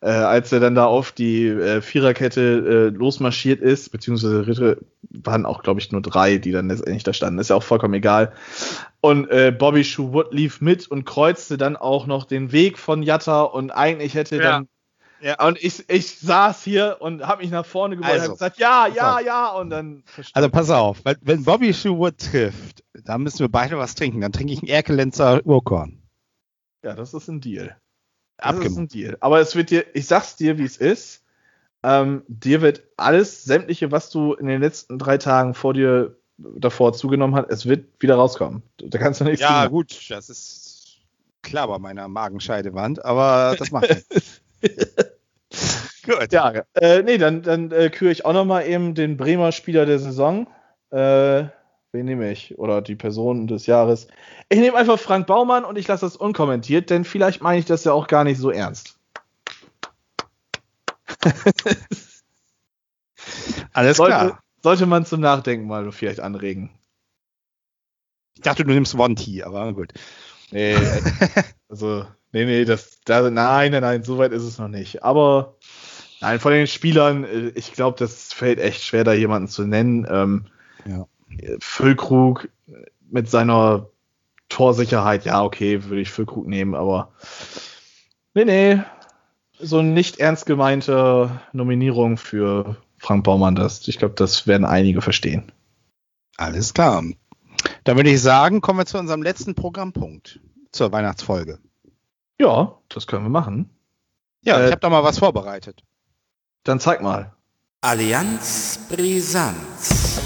Äh, als er dann da auf die äh, Viererkette äh, losmarschiert ist, beziehungsweise Ritter waren auch, glaube ich, nur drei, die dann letztendlich da standen. Ist ja auch vollkommen egal. Und äh, Bobby Schuwood lief mit und kreuzte dann auch noch den Weg von Jatta und eigentlich hätte Ja. dann Ja. und ich, ich saß hier und habe mich nach vorne gebeugt Also, und gesagt, ja, ja, auf. ja und dann Also pass auf, wenn, wenn Bobby Schuwood trifft, da müssen wir beide was trinken. Dann trinke ich einen Erkelenzer Urkorn. ja, das ist ein Deal. Das ist ein Abgemacht. Deal. Aber es wird dir, ich sag's dir, wie es ist. Ähm, dir wird alles, sämtliche, was du in den letzten drei Tagen vor dir davor zugenommen hast, es wird wieder rauskommen. Da kannst du nichts Ja, gegen gut, das ist klar bei meiner Magenscheidewand, aber das macht nichts. Gut. Ja, äh, nee, dann, dann äh, küre ich auch noch mal eben den Bremer Spieler der Saison. Äh, wen nehme ich? Oder die Person des Jahres. Ich nehme einfach Frank Baumann und ich lasse das unkommentiert, denn vielleicht meine ich das ja auch gar nicht so ernst. Alles Sollte, klar. sollte man zum Nachdenken mal vielleicht anregen. Ich dachte, du nimmst One-T, aber gut. Nee, also, nee, nee, das, da, nein, nein, nein, so weit ist es noch nicht. Aber, nein, von den Spielern, äh, ich glaube, das fällt echt schwer, da jemanden zu nennen. Ähm, Ja. Füllkrug mit seiner Torsicherheit, ja, okay, würde ich Füllkrug nehmen, aber nee, nee, so eine nicht ernst gemeinte Nominierung für Frank Baumann, das, ich glaube, das werden einige verstehen. Alles klar. Dann würde ich sagen, kommen wir zu unserem letzten Programmpunkt, zur Weihnachtsfolge. Ja, das können wir machen. Ja, Äh, ich habe da mal was vorbereitet. Dann zeig mal. Allianz Brisanz.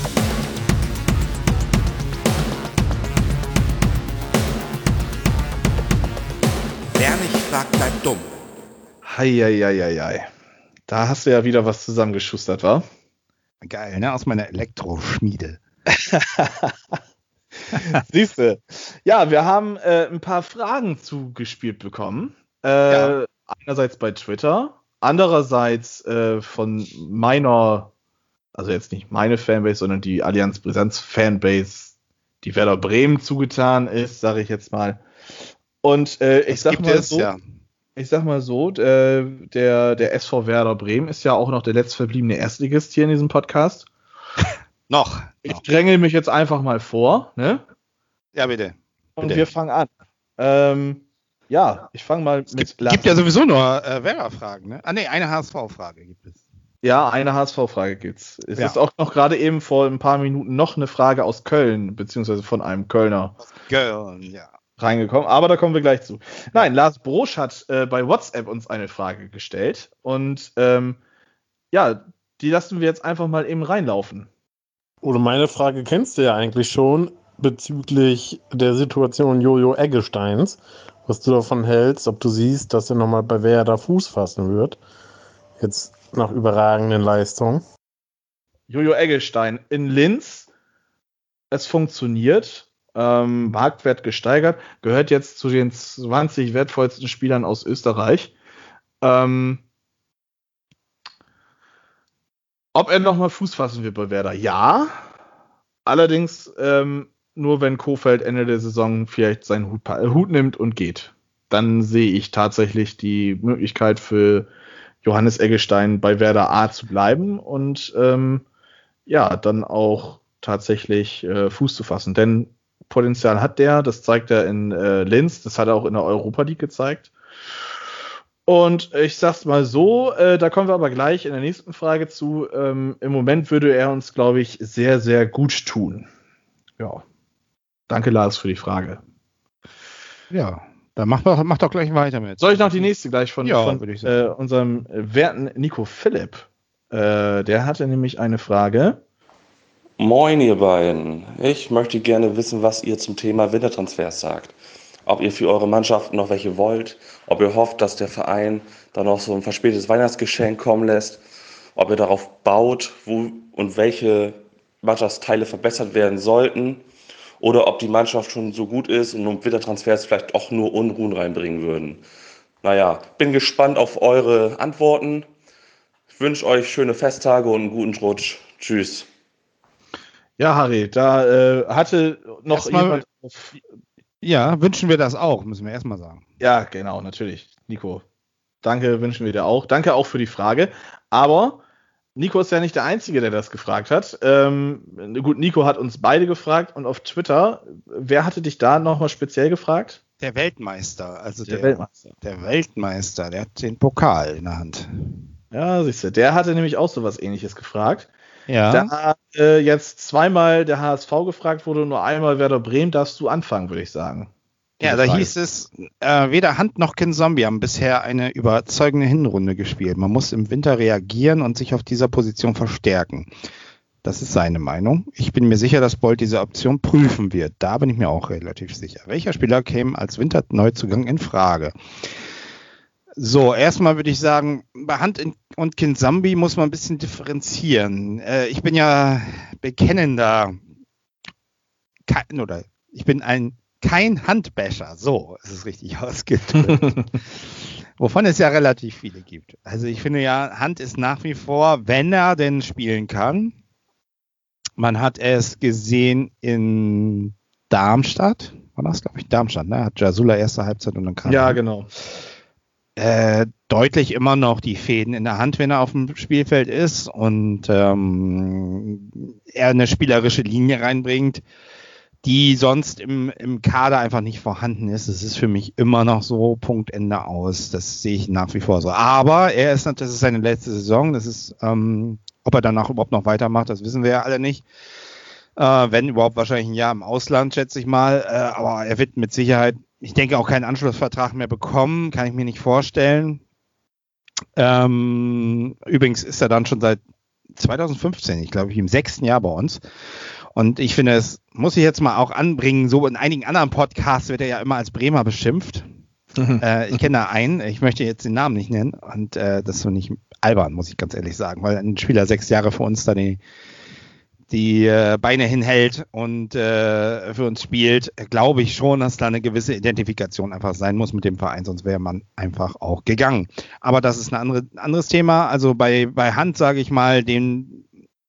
Wer nicht fragt, bleibt dumm. Heieieiei. Da hast du ja wieder was zusammengeschustert, wa? Geil, ne? Aus meiner Elektroschmiede. Siehst du. Ja, wir haben äh, ein paar Fragen zugespielt bekommen. Äh, Ja. Einerseits bei Twitter, andererseits äh, von meiner, also jetzt nicht meine Fanbase, sondern die Allianz Brisanz Fanbase, die Werder Bremen zugetan ist, sage ich jetzt mal. Und äh, ich Das sag gibt mal es, so, ja. ich sag mal so, äh, der, der S V Werder Bremen ist ja auch noch der letztverbliebene Erstligist hier in diesem Podcast. Noch. Ich noch. dränge mich jetzt einfach mal vor, ne? Ja, bitte. Und Bitte. wir fangen an. Ähm, ja, ich fange mal Es mit gibt, gibt ja sowieso nur äh, Werder-Fragen, ne? Ah, ne, eine H S V-Frage gibt es. Ja, eine H S V-Frage gibt's. Es Ja. ist auch noch gerade eben vor ein paar Minuten noch eine Frage aus Köln, beziehungsweise von einem Kölner Girl, ja. reingekommen, aber da kommen wir gleich zu. Nein, Lars Brosch hat äh, bei WhatsApp uns eine Frage gestellt und ähm, ja, die lassen wir jetzt einfach mal eben reinlaufen. Oder meine Frage kennst du ja eigentlich schon bezüglich der Situation Jojo Eggesteins, was du davon hältst, ob du siehst, dass er nochmal bei Werder Fuß fassen wird, jetzt nach überragenden Leistungen. Jojo Eggestein in Linz, es funktioniert, ähm, Marktwert gesteigert, gehört jetzt zu den zwanzig wertvollsten Spielern aus Österreich. Ähm, ob er nochmal Fuß fassen wird bei Werder? Ja. Allerdings ähm, nur, wenn Kohfeldt Ende der Saison vielleicht seinen Hut, äh, Hut nimmt und geht. Dann sehe ich tatsächlich die Möglichkeit für Johannes Eggestein bei Werder A zu bleiben und ähm, ja, dann auch tatsächlich äh, Fuß zu fassen. Denn Potenzial hat der, das zeigt er in äh, Linz, das hat er auch in der Europa League gezeigt. Und ich sag's mal so, äh, da kommen wir aber gleich in der nächsten Frage zu. Ähm, Im Moment würde er uns, glaube ich, sehr, sehr gut tun. Ja. Danke, Lars, für die Frage. Ja, dann mach doch, mach doch gleich weiter mit. Soll ich noch die nächste gleich von, Ja, von würde ich sagen. äh, unserem werten Nico Philipp? Äh, der hatte nämlich eine Frage. Moin, ihr beiden. Ich möchte gerne wissen, was ihr zum Thema Wintertransfers sagt. Ob ihr für eure Mannschaft noch welche wollt, ob ihr hofft, dass der Verein da noch so ein verspätetes Weihnachtsgeschenk kommen lässt, ob ihr darauf baut, wo und welche Mannschaftsteile verbessert werden sollten, oder ob die Mannschaft schon so gut ist und um Wintertransfers vielleicht auch nur Unruhen reinbringen würden. Naja, bin gespannt auf eure Antworten. Ich wünsche euch schöne Festtage und einen guten Rutsch. Tschüss. Ja, Harry, da äh, hatte noch Erstmal- jemand. Auf, Ja, wünschen wir das auch, müssen wir erstmal sagen. ja, genau, natürlich. Nico, Danke, wünschen wir dir auch. Danke auch für die Frage. Aber Nico ist ja nicht der Einzige, der das gefragt hat. Ähm, gut, Nico hat uns beide gefragt und auf Twitter. Wer hatte dich da nochmal speziell gefragt? Der Weltmeister, also Der der, Weltmeister. Der Weltmeister, der hat den Pokal in der Hand. Ja, siehst du, der hatte nämlich auch sowas Ähnliches gefragt. Ja. Da äh, jetzt zweimal der H S V gefragt wurde und nur einmal Werder Bremen, darfst du anfangen, würde ich sagen. Ja, da hieß es, äh, weder Hand noch Kinzombie haben bisher eine überzeugende Hinrunde gespielt. Man muss im Winter reagieren und sich auf dieser Position verstärken. Das ist seine Meinung. Ich bin mir sicher, dass Bold diese Option prüfen wird. Da bin ich mir auch relativ sicher. Welcher Spieler käme als Winterneuzugang in Frage? So, erstmal würde ich sagen, bei Hand und Kinzombie muss man ein bisschen differenzieren. Äh, ich bin ja bekennender, kein, oder ich bin ein kein Handbasher, so ist es richtig ausgedrückt. Wovon es ja relativ viele gibt. Also ich finde ja, Hand ist nach wie vor, wenn er denn spielen kann. Man hat es gesehen in Darmstadt, war das glaube ich Darmstadt, ne? Hat Jasula erste Halbzeit und dann kam Ja, genau. Äh, deutlich immer noch die Fäden in der Hand, wenn er auf dem Spielfeld ist und ähm, er eine spielerische Linie reinbringt, die sonst im, im Kader einfach nicht vorhanden ist. Es ist für mich immer noch so, Punkt, Ende, aus. Das sehe ich nach wie vor so. Aber er ist, das ist seine letzte Saison. Das ist, ähm, ob er danach überhaupt noch weitermacht, das wissen wir ja alle nicht. Äh, wenn überhaupt wahrscheinlich ein Jahr im Ausland, schätze ich mal. Äh, aber er wird mit Sicherheit, ich denke, auch keinen Anschlussvertrag mehr bekommen. Kann ich mir nicht vorstellen. Ähm, übrigens ist er dann schon seit zwanzig fünfzehn, ich glaube, im sechsten Jahr bei uns. Und ich finde, es muss ich jetzt mal auch anbringen, so in einigen anderen Podcasts wird er ja immer als Bremer beschimpft. äh, ich kenne da einen, ich möchte jetzt den Namen nicht nennen und äh, das ist so nicht albern, muss ich ganz ehrlich sagen, weil ein Spieler sechs Jahre für uns da die, die äh, Beine hinhält und äh, für uns spielt, glaube ich schon, dass da eine gewisse Identifikation einfach sein muss mit dem Verein, sonst wäre man einfach auch gegangen. Aber das ist ein andere, anderes Thema. Also bei, bei Hand, sage ich mal, den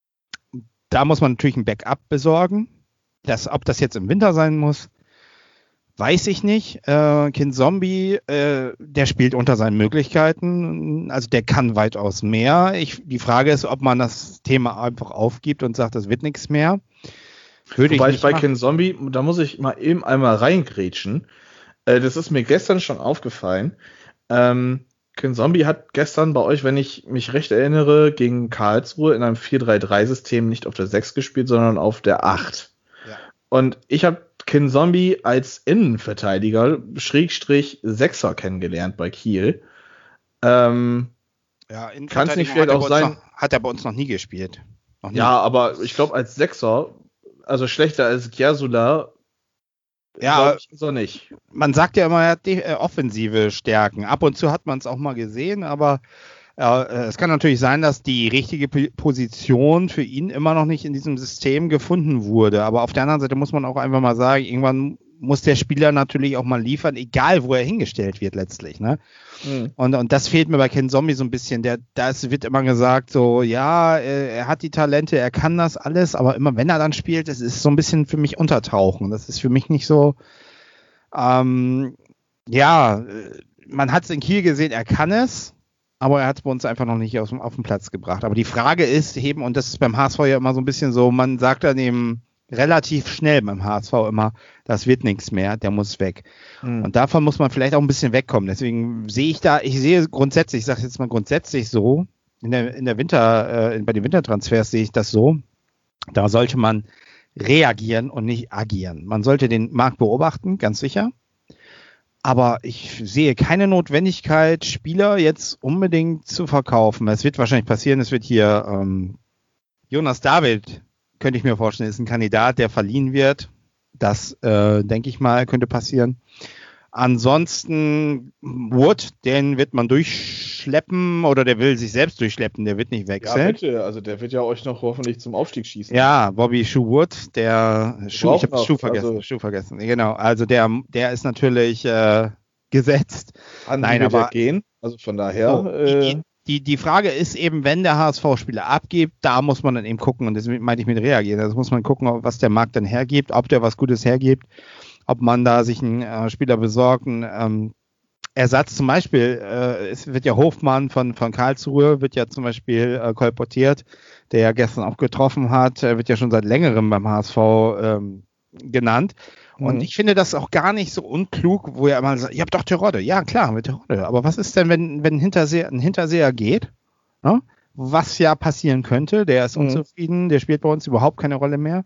da muss man natürlich ein Backup besorgen. Das, ob das jetzt im Winter sein muss, weiß ich nicht. Äh, Kinzombie, äh, der spielt unter seinen Möglichkeiten. Also der kann weitaus mehr. Ich, die Frage ist, ob man das Thema einfach aufgibt und sagt, das wird nichts mehr. Würde Wobei ich ich bei machen. Kinzombie, da muss ich mal eben einmal reingrätschen. Äh, das ist mir gestern schon aufgefallen. Ähm, Kinzombie hat gestern bei euch, wenn ich mich recht erinnere, gegen Karlsruhe in einem vier drei drei System nicht auf der sechs gespielt, sondern auf der acht. Ja. Und ich habe Kinzombie als Innenverteidiger Schrägstrich Sechser kennengelernt bei Kiel. Ähm, Ja, in Kann's nicht Verteidigung vielleicht hat er auch bei uns sein- Noch, hat er bei uns noch nie gespielt. Noch nie. ja, aber ich glaube als Sechser, also schlechter als Gersula, Ja, glaub ich, ist er nicht. man sagt ja immer, er hat die, äh, offensive Stärken. Ab und zu hat man es auch mal gesehen, aber äh, es kann natürlich sein, dass die richtige P- Position für ihn immer noch nicht in diesem System gefunden wurde. Aber auf der anderen Seite muss man auch einfach mal sagen, irgendwann muss der Spieler natürlich auch mal liefern, egal wo er hingestellt wird letztlich, ne? Mhm. Und, und das fehlt mir bei Kinzombie so ein bisschen. Der, das wird immer gesagt, so, ja, äh, er hat die Talente, er kann das alles, aber immer wenn er dann spielt, es ist so ein bisschen für mich untertauchen. Das ist für mich nicht so, ähm, ja, äh, man hat es in Kiel gesehen, er kann es, aber er hat es bei uns einfach noch nicht aus, dem- auf den Platz gebracht. Aber die Frage ist eben, und das ist beim H S V ja immer so ein bisschen so, man sagt dann eben relativ schnell beim H S V immer, das wird nichts mehr, der muss weg. Mhm. Und davon muss man vielleicht auch ein bisschen wegkommen. Deswegen sehe ich da, ich sehe grundsätzlich, ich sage jetzt mal grundsätzlich so, in der, in der Winter, äh, bei den Wintertransfers sehe ich das so, da sollte man reagieren und nicht agieren. Man sollte den Markt beobachten, ganz sicher. Aber ich sehe keine Notwendigkeit, Spieler jetzt unbedingt zu verkaufen. Es wird wahrscheinlich passieren, es wird hier ähm, Jonas David, könnte ich mir vorstellen, ist ein Kandidat, der verliehen wird. Das, äh, denke ich mal, könnte passieren. Ansonsten Wood, den wird man durchschleppen oder der will sich selbst durchschleppen, der wird nicht Ja, wechseln. bitte. Also der wird ja euch noch hoffentlich zum Aufstieg schießen. Ja, Bobby Schuhwood, der Schuh, Braucht ich habe noch, Schuh vergessen, also- Schuh vergessen. Genau, also der, der ist natürlich äh, gesetzt. Andi Nein, wird aber- ja gehen. Also von daher. So, äh, die, die, die Frage ist eben, wenn der H S V Spieler abgibt, da muss man dann eben gucken, und deswegen meinte ich mit reagieren. Das muss man gucken, was der Markt dann hergibt, ob der was Gutes hergibt, ob man da sich einen äh, Spieler besorgt, einen ähm, Ersatz zum Beispiel, äh, es wird ja Hofmann von, von Karlsruhe, wird ja zum Beispiel äh, kolportiert, der ja gestern auch getroffen hat, äh, wird ja schon seit längerem beim H S V ähm, genannt. Und Mhm. ich finde das auch gar nicht so unklug, wo er immer sagt, ihr habt doch Terodde. Ja, klar, mit Terodde. Aber was ist denn, wenn, wenn ein Hinterseher, ein Hinterseher geht? Ne? Was ja passieren könnte, der ist Mhm. unzufrieden, der spielt bei uns überhaupt keine Rolle mehr.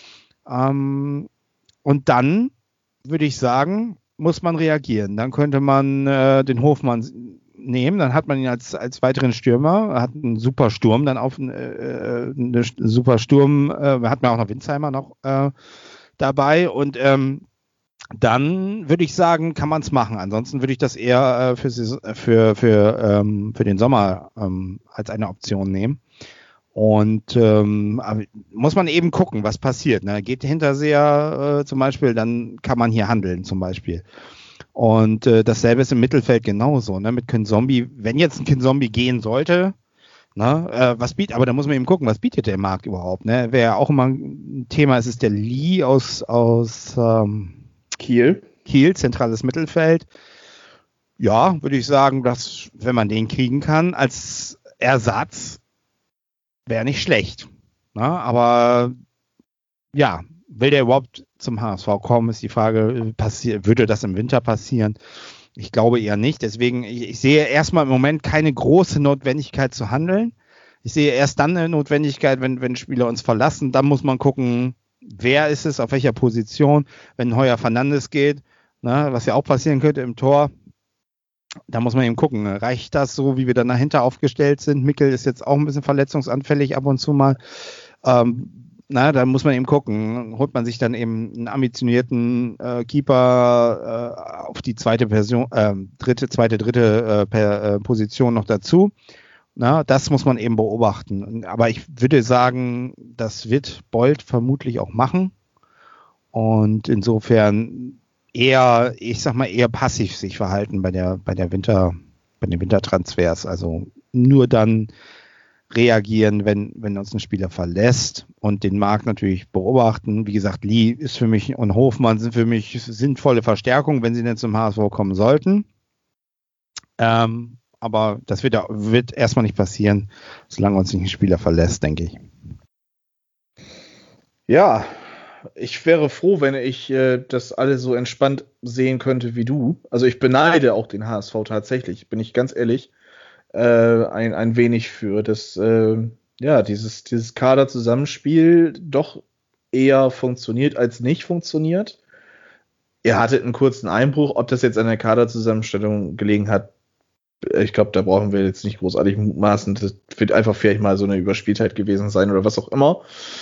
Ähm, und dann würde ich sagen, muss man reagieren. Dann könnte man äh, den Hofmann nehmen, dann hat man ihn als, als weiteren Stürmer, hat einen super Sturm, dann auf äh, eine super Sturm, äh, hat man auch noch Winsheimer noch äh, dabei und ähm, dann würde ich sagen, kann man es machen. Ansonsten würde ich das eher äh, für, für, für, ähm, für den Sommer ähm, als eine Option nehmen. Und ähm, muss man eben gucken, was passiert. Ne? Geht Hinterseher äh, zum Beispiel, dann kann man hier handeln zum Beispiel. Und äh, dasselbe ist im Mittelfeld genauso. Ne? Mit Kinzombie, wenn jetzt ein Kinzombie gehen sollte, ne? äh, was bietet, aber da muss man eben gucken, was bietet der Markt überhaupt. Ne? Wer ja auch immer ein Thema ist, ist der Lee aus, aus ähm, Kiel. Kiel, zentrales Mittelfeld. Ja, würde ich sagen, dass, wenn man den kriegen kann, als Ersatz, wäre nicht schlecht. Na, aber ja, will der überhaupt zum H S V kommen, ist die Frage, passi- würde das im Winter passieren? Ich glaube eher nicht. Deswegen, ich, ich sehe erstmal im Moment keine große Notwendigkeit zu handeln. Ich sehe erst dann eine Notwendigkeit, wenn, wenn Spieler uns verlassen. Dann muss man gucken, wer ist es, auf welcher Position. Wenn Heuer Fernandes geht, na, was ja auch passieren könnte im Tor, da muss man eben gucken, reicht das so, wie wir dann dahinter aufgestellt sind? Mickel ist jetzt auch ein bisschen verletzungsanfällig ab und zu mal. Ähm, na, da muss man eben gucken. Holt man sich dann eben einen ambitionierten äh, Keeper äh, auf die zweite Person, äh, dritte, zweite, dritte äh, per, äh, Position noch dazu. Na, das muss man eben beobachten. Aber ich würde sagen, das wird Bold vermutlich auch machen. Und insofern eher, ich sag mal, eher passiv sich verhalten bei der, bei der Winter, bei den Wintertransfers. Also nur dann reagieren, wenn, wenn uns ein Spieler verlässt und den Markt natürlich beobachten. Wie gesagt, Lee ist für mich und Hofmann sind für mich sinnvolle Verstärkungen, wenn sie denn zum H S V kommen sollten. Ähm, aber das wird, wird erstmal nicht passieren, solange uns nicht ein Spieler verlässt, denke ich. Ja, ich wäre froh, wenn ich äh, das alles so entspannt sehen könnte wie du. Also ich beneide auch den H S V tatsächlich, bin ich ganz ehrlich, äh, ein, ein wenig für das, äh, ja, dieses, dieses Kader-Zusammenspiel doch eher funktioniert als nicht funktioniert. Ihr hattet einen kurzen Einbruch, ob das jetzt an der Kaderzusammenstellung gelegen hat, ich glaube, da brauchen wir jetzt nicht großartig mutmaßen. Das wird einfach vielleicht mal so eine Überspieltheit gewesen sein oder was auch immer.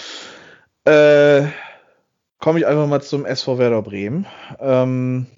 Äh, komme ich einfach mal zum S V Werder Bremen. Ähm,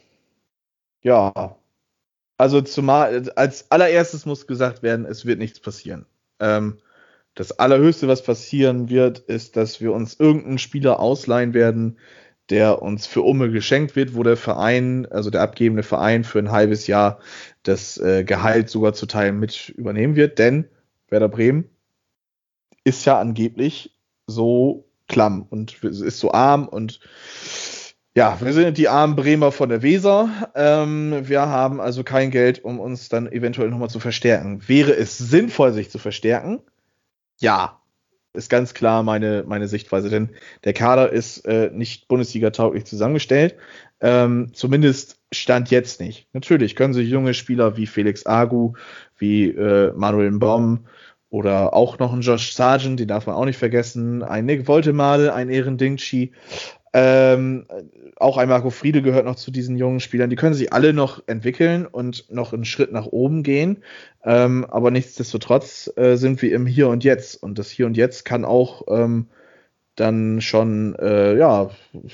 ja, also zumal als allererstes muss gesagt werden, es wird nichts passieren. Ähm, das Allerhöchste, was passieren wird, ist, dass wir uns irgendeinen Spieler ausleihen werden, der uns für Umme geschenkt wird, wo der Verein, also der abgebende Verein, für ein halbes Jahr das äh, Gehalt sogar zu Teilen mit übernehmen wird. Denn Werder Bremen ist ja angeblich so klamm und ist so arm und ja, wir sind die armen Bremer von der Weser. Ähm, wir haben also kein Geld, um uns dann eventuell nochmal zu verstärken. Wäre es sinnvoll, sich zu verstärken? Ja, ist ganz klar meine, meine Sichtweise, denn der Kader ist äh, nicht Bundesliga-tauglich zusammengestellt. Ähm, zumindest Stand jetzt nicht. Natürlich können sich junge Spieler wie Felix Agu, wie äh, Manuel Mbom oder auch noch ein Josh Sargent, den darf man auch nicht vergessen, ein Nick Woltemade, ein Ehren Dingchi, ähm, auch ein Marco Friedl gehört noch zu diesen jungen Spielern. Die können sich alle noch entwickeln und noch einen Schritt nach oben gehen. Ähm, aber nichtsdestotrotz äh, sind wir im Hier und Jetzt. Und das Hier und Jetzt kann auch ähm, dann schon äh, ja,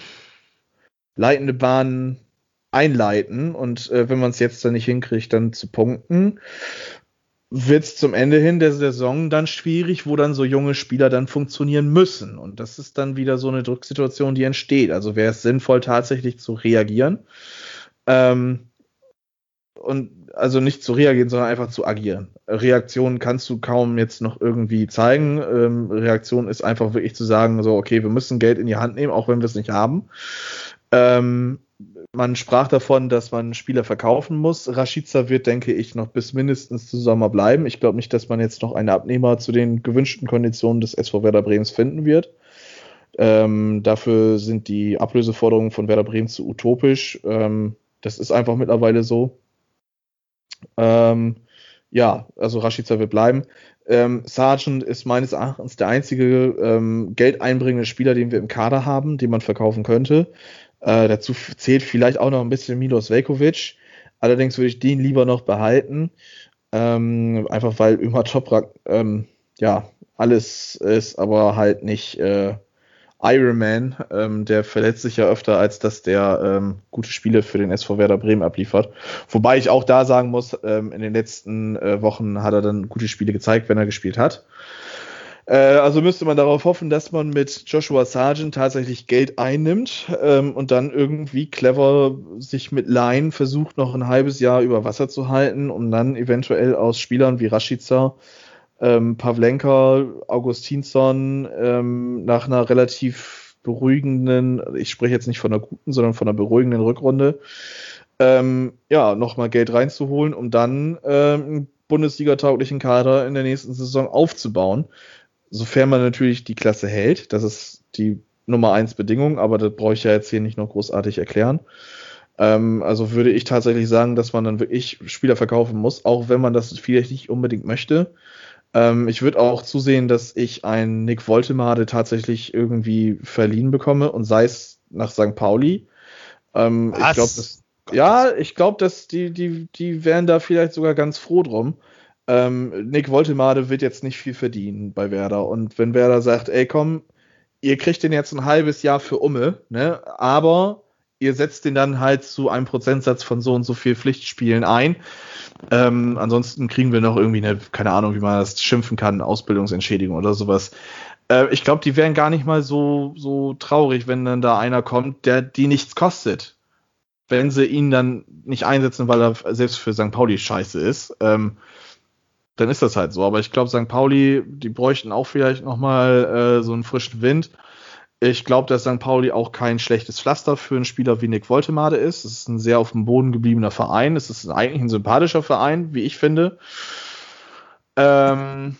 leitende Bahnen einleiten. Und äh, wenn man es jetzt dann nicht hinkriegt, dann zu punkten, wird es zum Ende hin der Saison dann schwierig, wo dann so junge Spieler dann funktionieren müssen. Und das ist dann wieder so eine Drucksituation, die entsteht. Also wäre es sinnvoll, tatsächlich zu reagieren. Ähm, und also nicht zu reagieren, sondern einfach zu agieren. Reaktion kannst du kaum jetzt noch irgendwie zeigen. Ähm, Reaktion ist einfach wirklich zu sagen, so, okay, wir müssen Geld in die Hand nehmen, auch wenn wir es nicht haben. Ähm, man sprach davon, dass man Spieler verkaufen muss. Rashica wird, denke ich, noch bis mindestens zum Sommer bleiben. Ich glaube nicht, dass man jetzt noch einen Abnehmer zu den gewünschten Konditionen des S V Werder Bremens finden wird. Ähm, dafür sind die Ablöseforderungen von Werder Bremen zu utopisch. Ähm, das ist einfach mittlerweile so. Ähm, ja, also Rashica wird bleiben. Ähm, Sargent ist meines Erachtens der einzige ähm, geldeinbringende Spieler, den wir im Kader haben, den man verkaufen könnte. Äh, dazu zählt vielleicht auch noch ein bisschen Milos Veljković. Allerdings würde ich den lieber noch behalten. Ähm, einfach weil Ömer Toprak ähm, ja alles ist, aber halt nicht äh, Iron Man. Ähm, der verletzt sich ja öfter, als dass der ähm, gute Spiele für den S V Werder Bremen abliefert. Wobei ich auch da sagen muss, ähm, in den letzten äh, Wochen hat er dann gute Spiele gezeigt, wenn er gespielt hat. Äh, also müsste man darauf hoffen, dass man mit Joshua Sargent tatsächlich Geld einnimmt ähm, und dann irgendwie clever sich mit Laien versucht, noch ein halbes Jahr über Wasser zu halten, um dann eventuell aus Spielern wie Rashica, ähm, Pavlenka, Augustinsson ähm, nach einer relativ beruhigenden, ich spreche jetzt nicht von einer guten, sondern von einer beruhigenden Rückrunde, ähm, ja, nochmal Geld reinzuholen, um dann ähm, einen Bundesliga-tauglichen Kader in der nächsten Saison aufzubauen. Sofern man natürlich die Klasse hält, das ist die Nummer eins Bedingung, aber das brauche ich ja jetzt hier nicht noch großartig erklären. Ähm, also würde ich tatsächlich sagen, dass man dann wirklich Spieler verkaufen muss, auch wenn man das vielleicht nicht unbedingt möchte. Ähm, ich würde auch zusehen, dass ich einen Nick Woltemade tatsächlich irgendwie verliehen bekomme und sei es nach Sankt Pauli. Ähm, ich glaube, das ja, ich glaube, dass die, die, die wären da vielleicht sogar ganz froh drum. Ähm, Nick Woltemade wird jetzt nicht viel verdienen bei Werder. Und wenn Werder sagt, ey komm, ihr kriegt den jetzt ein halbes Jahr für Umme, ne? Aber ihr setzt den dann halt zu einem Prozentsatz von so und so viel Pflichtspielen ein. Ähm, ansonsten kriegen wir noch irgendwie eine, keine Ahnung, wie man das schimpfen kann, Ausbildungsentschädigung oder sowas. Äh, ich glaube, die wären gar nicht mal so, so traurig, wenn dann da einer kommt, der die nichts kostet. Wenn sie ihn dann nicht einsetzen, weil er selbst für Sankt Pauli scheiße ist. Ähm, dann ist das halt so. Aber ich glaube, Sankt Pauli, die bräuchten auch vielleicht nochmal äh, so einen frischen Wind. Ich glaube, dass Sankt Pauli auch kein schlechtes Pflaster für einen Spieler wie Nick Woltemade ist. Es ist ein sehr auf dem Boden gebliebener Verein. Es ist eigentlich ein sympathischer Verein, wie ich finde. Ähm.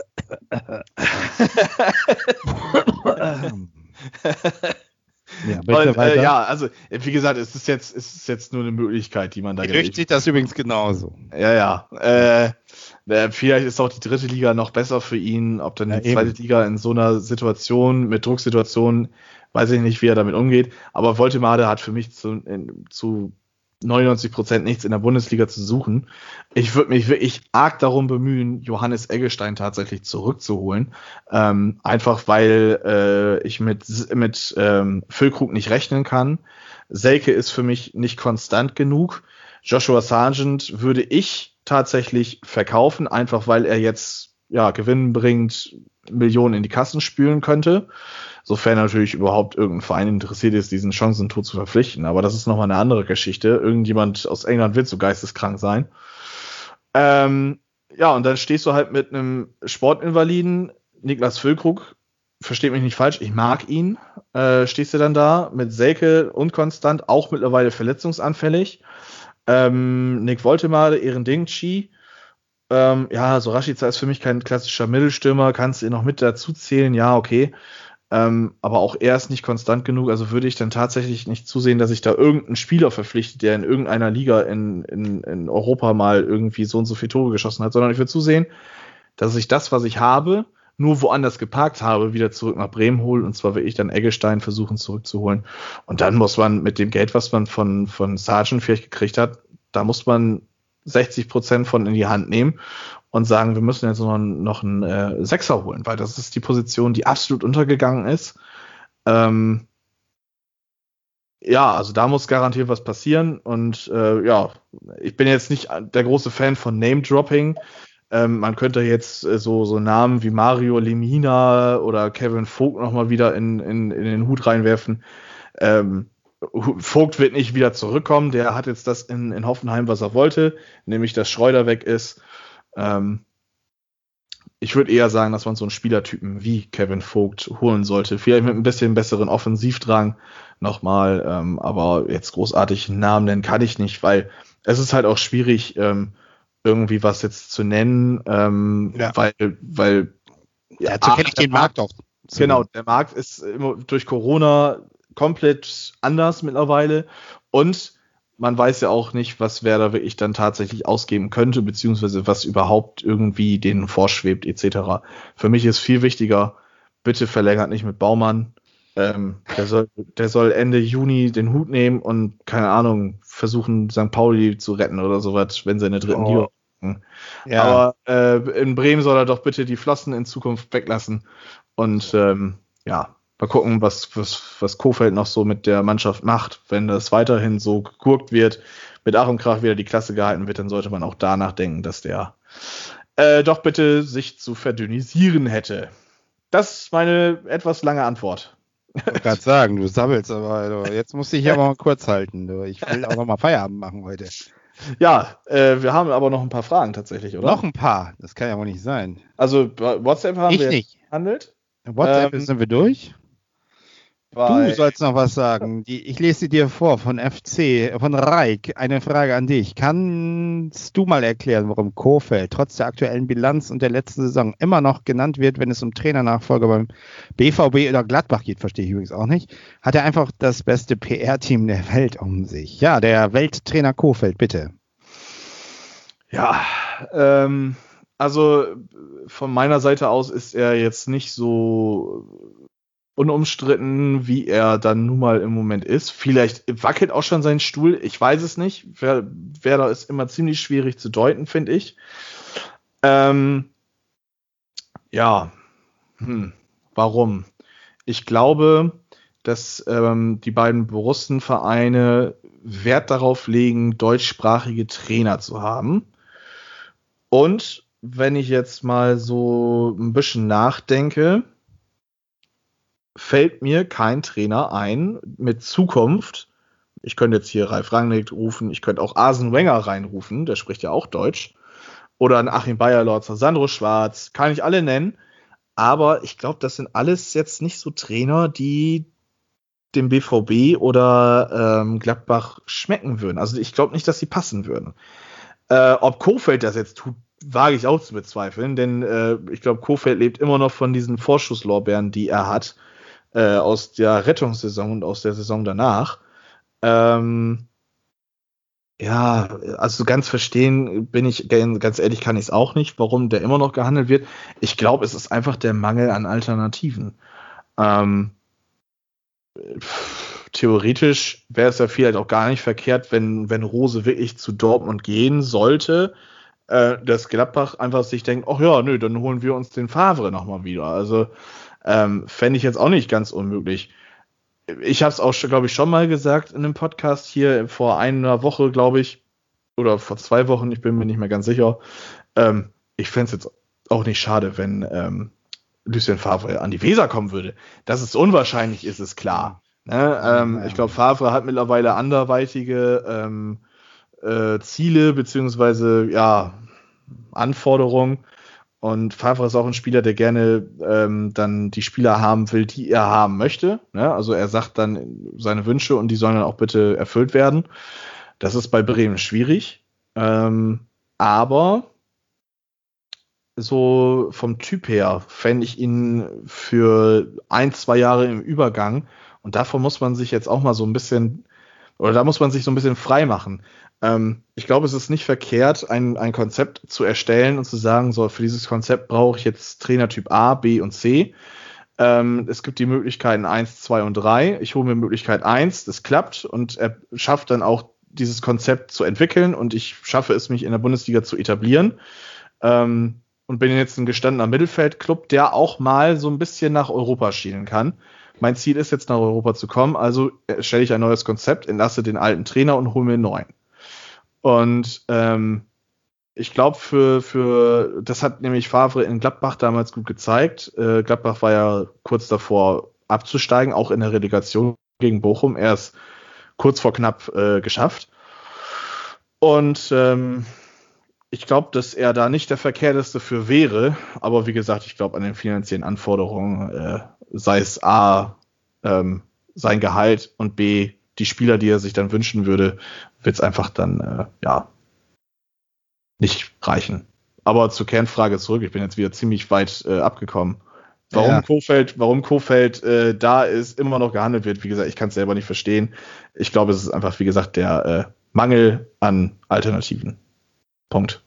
Ja, bitte und, weiter. Äh, ja, also wie gesagt, es ist jetzt, es ist jetzt nur eine Möglichkeit, die man da Gerücht sieht das übrigens genauso. Ja, ja. Äh, äh, vielleicht ist auch die dritte Liga noch besser für ihn. Ob dann Ja, die zweite eben. Liga in so einer Situation, mit Drucksituationen, weiß ich nicht, wie er damit umgeht. Aber Woltemade hat für mich zu, in, zu neunundneunzig Prozent nichts in der Bundesliga zu suchen. Ich würde mich wirklich arg darum bemühen, Johannes Eggestein tatsächlich zurückzuholen. Ähm, einfach weil äh, ich mit, mit ähm, Füllkrug nicht rechnen kann. Selke ist für mich nicht konstant genug. Joshua Sargent würde ich tatsächlich verkaufen, einfach weil er jetzt ja gewinnbringend Millionen in die Kassen spülen könnte. Sofern natürlich überhaupt irgendein Verein interessiert ist, diesen Chancentod zu verpflichten. Aber das ist nochmal eine andere Geschichte. Irgendjemand aus England wird so geisteskrank sein. Ähm, ja, und dann stehst du halt mit einem Sportinvaliden, Niklas Füllkrug, versteht mich nicht falsch, ich mag ihn. Äh, stehst du dann da mit Selke unkonstant, auch mittlerweile verletzungsanfällig. Ähm, Nick Woltemade, Ehrendingchi. Ähm, ja, so Rashica ist für mich kein klassischer Mittelstürmer, kannst du ihn noch mit dazu zählen, ja, okay. Ähm, aber auch er ist nicht konstant genug, also würde ich dann tatsächlich nicht zusehen, dass ich da irgendeinen Spieler verpflichtet, der in irgendeiner Liga in, in, in Europa mal irgendwie so und so viele Tore geschossen hat, sondern ich würde zusehen, dass ich das, was ich habe, nur woanders geparkt habe, wieder zurück nach Bremen hole, und zwar will ich dann Eggestein versuchen zurückzuholen. Und dann muss man mit dem Geld, was man von, von Sargent vielleicht gekriegt hat, da muss man sechzig Prozent von in die Hand nehmen und sagen, wir müssen jetzt noch, noch einen äh, Sechser holen, weil das ist die Position, die absolut untergegangen ist. Ähm, ja, also da muss garantiert was passieren, und äh, ja, ich bin jetzt nicht der große Fan von Name-Dropping. Ähm, man könnte jetzt äh, so, so Namen wie Mario Lemina oder Kevin Vogt nochmal wieder in, in, in den Hut reinwerfen. Ähm, Vogt wird nicht wieder zurückkommen, der hat jetzt das in, in Hoffenheim, was er wollte, nämlich dass Schreuder weg ist. Ähm, ich würde eher sagen, dass man so einen Spielertypen wie Kevin Vogt holen sollte. Vielleicht mit ein bisschen besseren Offensivdrang nochmal, ähm, aber jetzt großartig einen Namen nennen kann ich nicht, weil es ist halt auch schwierig, ähm, irgendwie was jetzt zu nennen, ähm, Ja. weil, weil Ja, dazu kenne ich den Markt auch. Genau, der Markt ist immer durch Corona komplett anders mittlerweile und man weiß ja auch nicht, was Werder wirklich dann tatsächlich ausgeben könnte, beziehungsweise was überhaupt irgendwie denen vorschwebt, et cetera. Für mich ist viel wichtiger, bitte verlängert nicht mit Baumann. Ähm, der soll, der soll Ende Juni den Hut nehmen und, keine Ahnung, versuchen, Sankt Pauli zu retten oder sowas, wenn sie in der dritten Oh. Liga. Ja. Aber äh, in Bremen soll er doch bitte die Flossen in Zukunft weglassen. Und ähm, ja, mal gucken, was, was, was Kohfeldt noch so mit der Mannschaft macht. Wenn das weiterhin so geguckt wird, mit Ach und Krach wieder die Klasse gehalten wird, dann sollte man auch danach denken, dass der äh, doch bitte sich zu verdünnisieren hätte. Das ist meine etwas lange Antwort. Ich wollte gerade sagen, du sabbelst, aber also, jetzt musst du dich aber mal kurz halten. Du. Ich will auch noch mal Feierabend machen heute. Ja, äh, wir haben aber noch ein paar Fragen tatsächlich, oder? Noch ein paar, das kann ja wohl nicht sein. Also WhatsApp haben Ich wir nicht. jetzt behandelt. WhatsApp Ähm, sind wir durch. Bei, Du sollst noch was sagen. Die, ich lese sie dir vor von F C, von Reik. Eine Frage an dich. Kannst du mal erklären, warum Kohfeldt trotz der aktuellen Bilanz und der letzten Saison immer noch genannt wird, wenn es um Trainernachfolger beim B V B oder Gladbach geht? Verstehe ich übrigens auch nicht. Hat er einfach das beste P R-Team der Welt um sich? Ja, der Welttrainer Kohfeldt, bitte. Ja, ähm, also von meiner Seite aus ist er jetzt nicht so unumstritten, wie er dann nun mal im Moment ist. Vielleicht wackelt auch schon sein Stuhl, ich weiß es nicht. Wer, wer da ist immer ziemlich schwierig zu deuten, finde ich. Ähm, ja, hm, warum? Ich glaube, dass ähm, die beiden Borussenvereine Wert darauf legen, deutschsprachige Trainer zu haben. Und wenn ich jetzt mal so ein bisschen nachdenke, fällt mir kein Trainer ein mit Zukunft. Ich könnte jetzt hier Ralf Rangnick rufen, ich könnte auch Arsene Wenger reinrufen, der spricht ja auch Deutsch. Oder ein Achim Bayerlotzer, Sandro Schwarz, kann ich alle nennen. Aber ich glaube, das sind alles jetzt nicht so Trainer, die dem B V B oder ähm, Gladbach schmecken würden. Also ich glaube nicht, dass sie passen würden. Äh, ob Kohfeldt das jetzt tut, wage ich auch zu bezweifeln, denn äh, ich glaube, Kohfeldt lebt immer noch von diesen Vorschusslorbeeren, die er hat, äh, aus der Rettungssaison und aus der Saison danach. Ähm, ja, also ganz verstehen bin ich, ganz ehrlich kann ich es auch nicht, warum der immer noch gehandelt wird. Ich glaube, es ist einfach der Mangel an Alternativen. Ähm, Theoretisch wäre es ja vielleicht auch gar nicht verkehrt, wenn, wenn Rose wirklich zu Dortmund gehen sollte, äh, dass Gladbach einfach sich denkt, ach ja, nö, dann holen wir uns den Favre nochmal wieder. Also ähm, fände ich jetzt auch nicht ganz unmöglich. Ich habe es auch, glaube ich, schon mal gesagt in einem Podcast hier vor einer Woche, glaube ich, oder vor zwei Wochen, ich bin mir nicht mehr ganz sicher. Ähm, ich fände es jetzt auch nicht schade, wenn ähm, Lucien Favre an die Weser kommen würde. Dass es unwahrscheinlich ist, ist klar. Ne? Ähm, Ja. Ich glaube, Favre hat mittlerweile anderweitige ähm, äh, Ziele beziehungsweise ja, Anforderungen. Und Favre ist auch ein Spieler, der gerne ähm, dann die Spieler haben will, die er haben möchte. Ne? Also er sagt dann seine Wünsche und die sollen dann auch bitte erfüllt werden. Das ist bei Bremen schwierig. Ähm, aber so vom Typ her fände ich ihn für ein, zwei Jahre im Übergang. Und davon muss man sich jetzt auch mal so ein bisschen, oder da muss man sich so ein bisschen frei machen. Ähm, ich glaube, es ist nicht verkehrt, ein, ein Konzept zu erstellen und zu sagen, so, für dieses Konzept brauche ich jetzt Trainertyp A, B und C. Ähm, es gibt die Möglichkeiten eins, zwei und drei. Ich hole mir Möglichkeit eins, das klappt und er schafft dann auch dieses Konzept zu entwickeln und ich schaffe es, mich in der Bundesliga zu etablieren. Ähm, und bin jetzt ein gestandener Mittelfeldclub, der auch mal so ein bisschen nach Europa schielen kann. Mein Ziel ist jetzt nach Europa zu kommen, also stelle ich ein neues Konzept, entlasse den alten Trainer und hole mir einen neuen. Und ähm, ich glaube, für, für, das hat nämlich Favre in Gladbach damals gut gezeigt. Äh, Gladbach war ja kurz davor abzusteigen, auch in der Relegation gegen Bochum. Er ist kurz vor knapp äh, geschafft. Und ähm, ich glaube, dass er da nicht der Verkehrteste für wäre. Aber wie gesagt, ich glaube an den finanziellen Anforderungen, äh, sei es A, ähm, sein Gehalt und B, die Spieler, die er sich dann wünschen würde, wird es einfach dann, äh, ja, nicht reichen. Aber zur Kernfrage zurück, ich bin jetzt wieder ziemlich weit äh, abgekommen. Warum Ja. Kohfeldt, warum Kohfeldt äh, da ist, immer noch gehandelt wird, wie gesagt, ich kann es selber nicht verstehen. Ich glaube, es ist einfach, wie gesagt, der äh, Mangel an Alternativen. Punkt.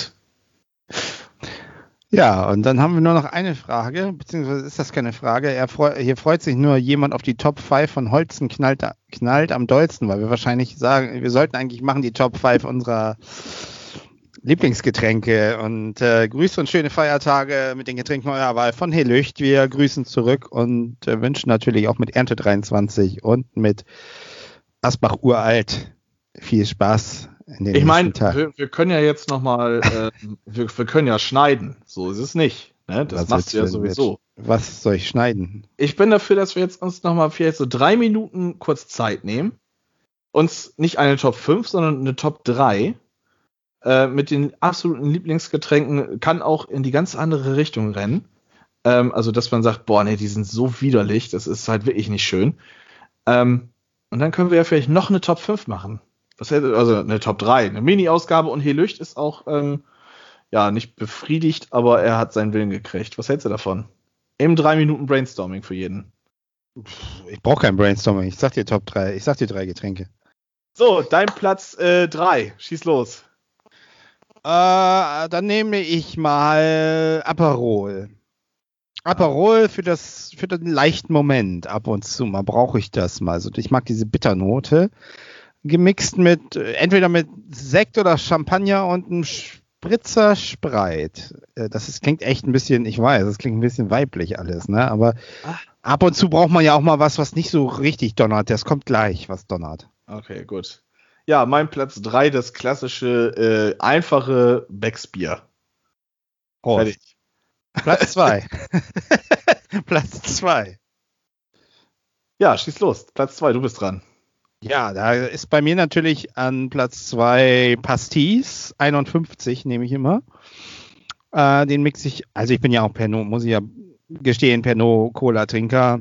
Ja, und dann haben wir nur noch eine Frage, beziehungsweise ist das keine Frage. Er freu, hier freut sich nur jemand auf die Top fünf von Holzen knallt, knallt am dollsten, weil wir wahrscheinlich sagen, wir sollten eigentlich machen die Top fünf unserer Lieblingsgetränke und äh, Grüße und schöne Feiertage mit den Getränken eurer Wahl von Helücht. Wir grüßen zurück und äh, wünschen natürlich auch mit Ernte dreiundzwanzig und mit Asbach Uralt viel Spaß in den Ich meine, nächsten Tagen. wir, wir können ja jetzt nochmal, äh, wir, wir können ja schneiden. So ist es nicht. Ne? Das Was machst du ja willst du denn sowieso. jetzt? Was soll ich schneiden? Ich bin dafür, dass wir jetzt uns nochmal vielleicht so drei Minuten kurz Zeit nehmen. Uns nicht eine Top fünf, sondern eine Top drei äh, mit den absoluten Lieblingsgetränken, kann auch in die ganz andere Richtung rennen. Ähm, also, dass man sagt, boah, nee, die sind so widerlich, das ist halt wirklich nicht schön. Ähm, und dann können wir ja vielleicht noch eine Top fünf machen. Was hätte, also eine Top drei, eine Mini-Ausgabe und Helücht ist auch, ähm, ja, nicht befriedigt, aber er hat seinen Willen gekriegt. Was hältst du davon? Eben drei Minuten Brainstorming für jeden. Ich brauche kein Brainstorming. Ich sag dir Top drei. Ich sag dir drei Getränke. So, dein Platz äh, drei. Schieß los. Äh, dann nehme ich mal Aperol. Aperol für das für den leichten Moment. Ab und zu mal brauche ich das mal. Also ich mag diese Bitternote. Gemixt mit, äh, entweder mit Sekt oder Champagner und einem Spritzer Sprite. Äh, das ist, klingt echt ein bisschen, ich weiß, das klingt ein bisschen weiblich alles, ne? Aber Ah. ab und zu braucht man ja auch mal was, was nicht so richtig donnert. Das kommt gleich, was donnert. Okay, gut. Ja, mein Platz drei, das klassische, äh, einfache Becksbier. Prost. Fertig. Platz zwei. Platz zwei. Ja, schieß los. Platz zwei, du bist dran. Ja, da ist bei mir natürlich an Platz zwei Pastis, einundfünfzig nehme ich immer. Äh, den mixe ich, also ich bin ja auch Pernod, muss ich ja gestehen, Pernod-Cola-Trinker.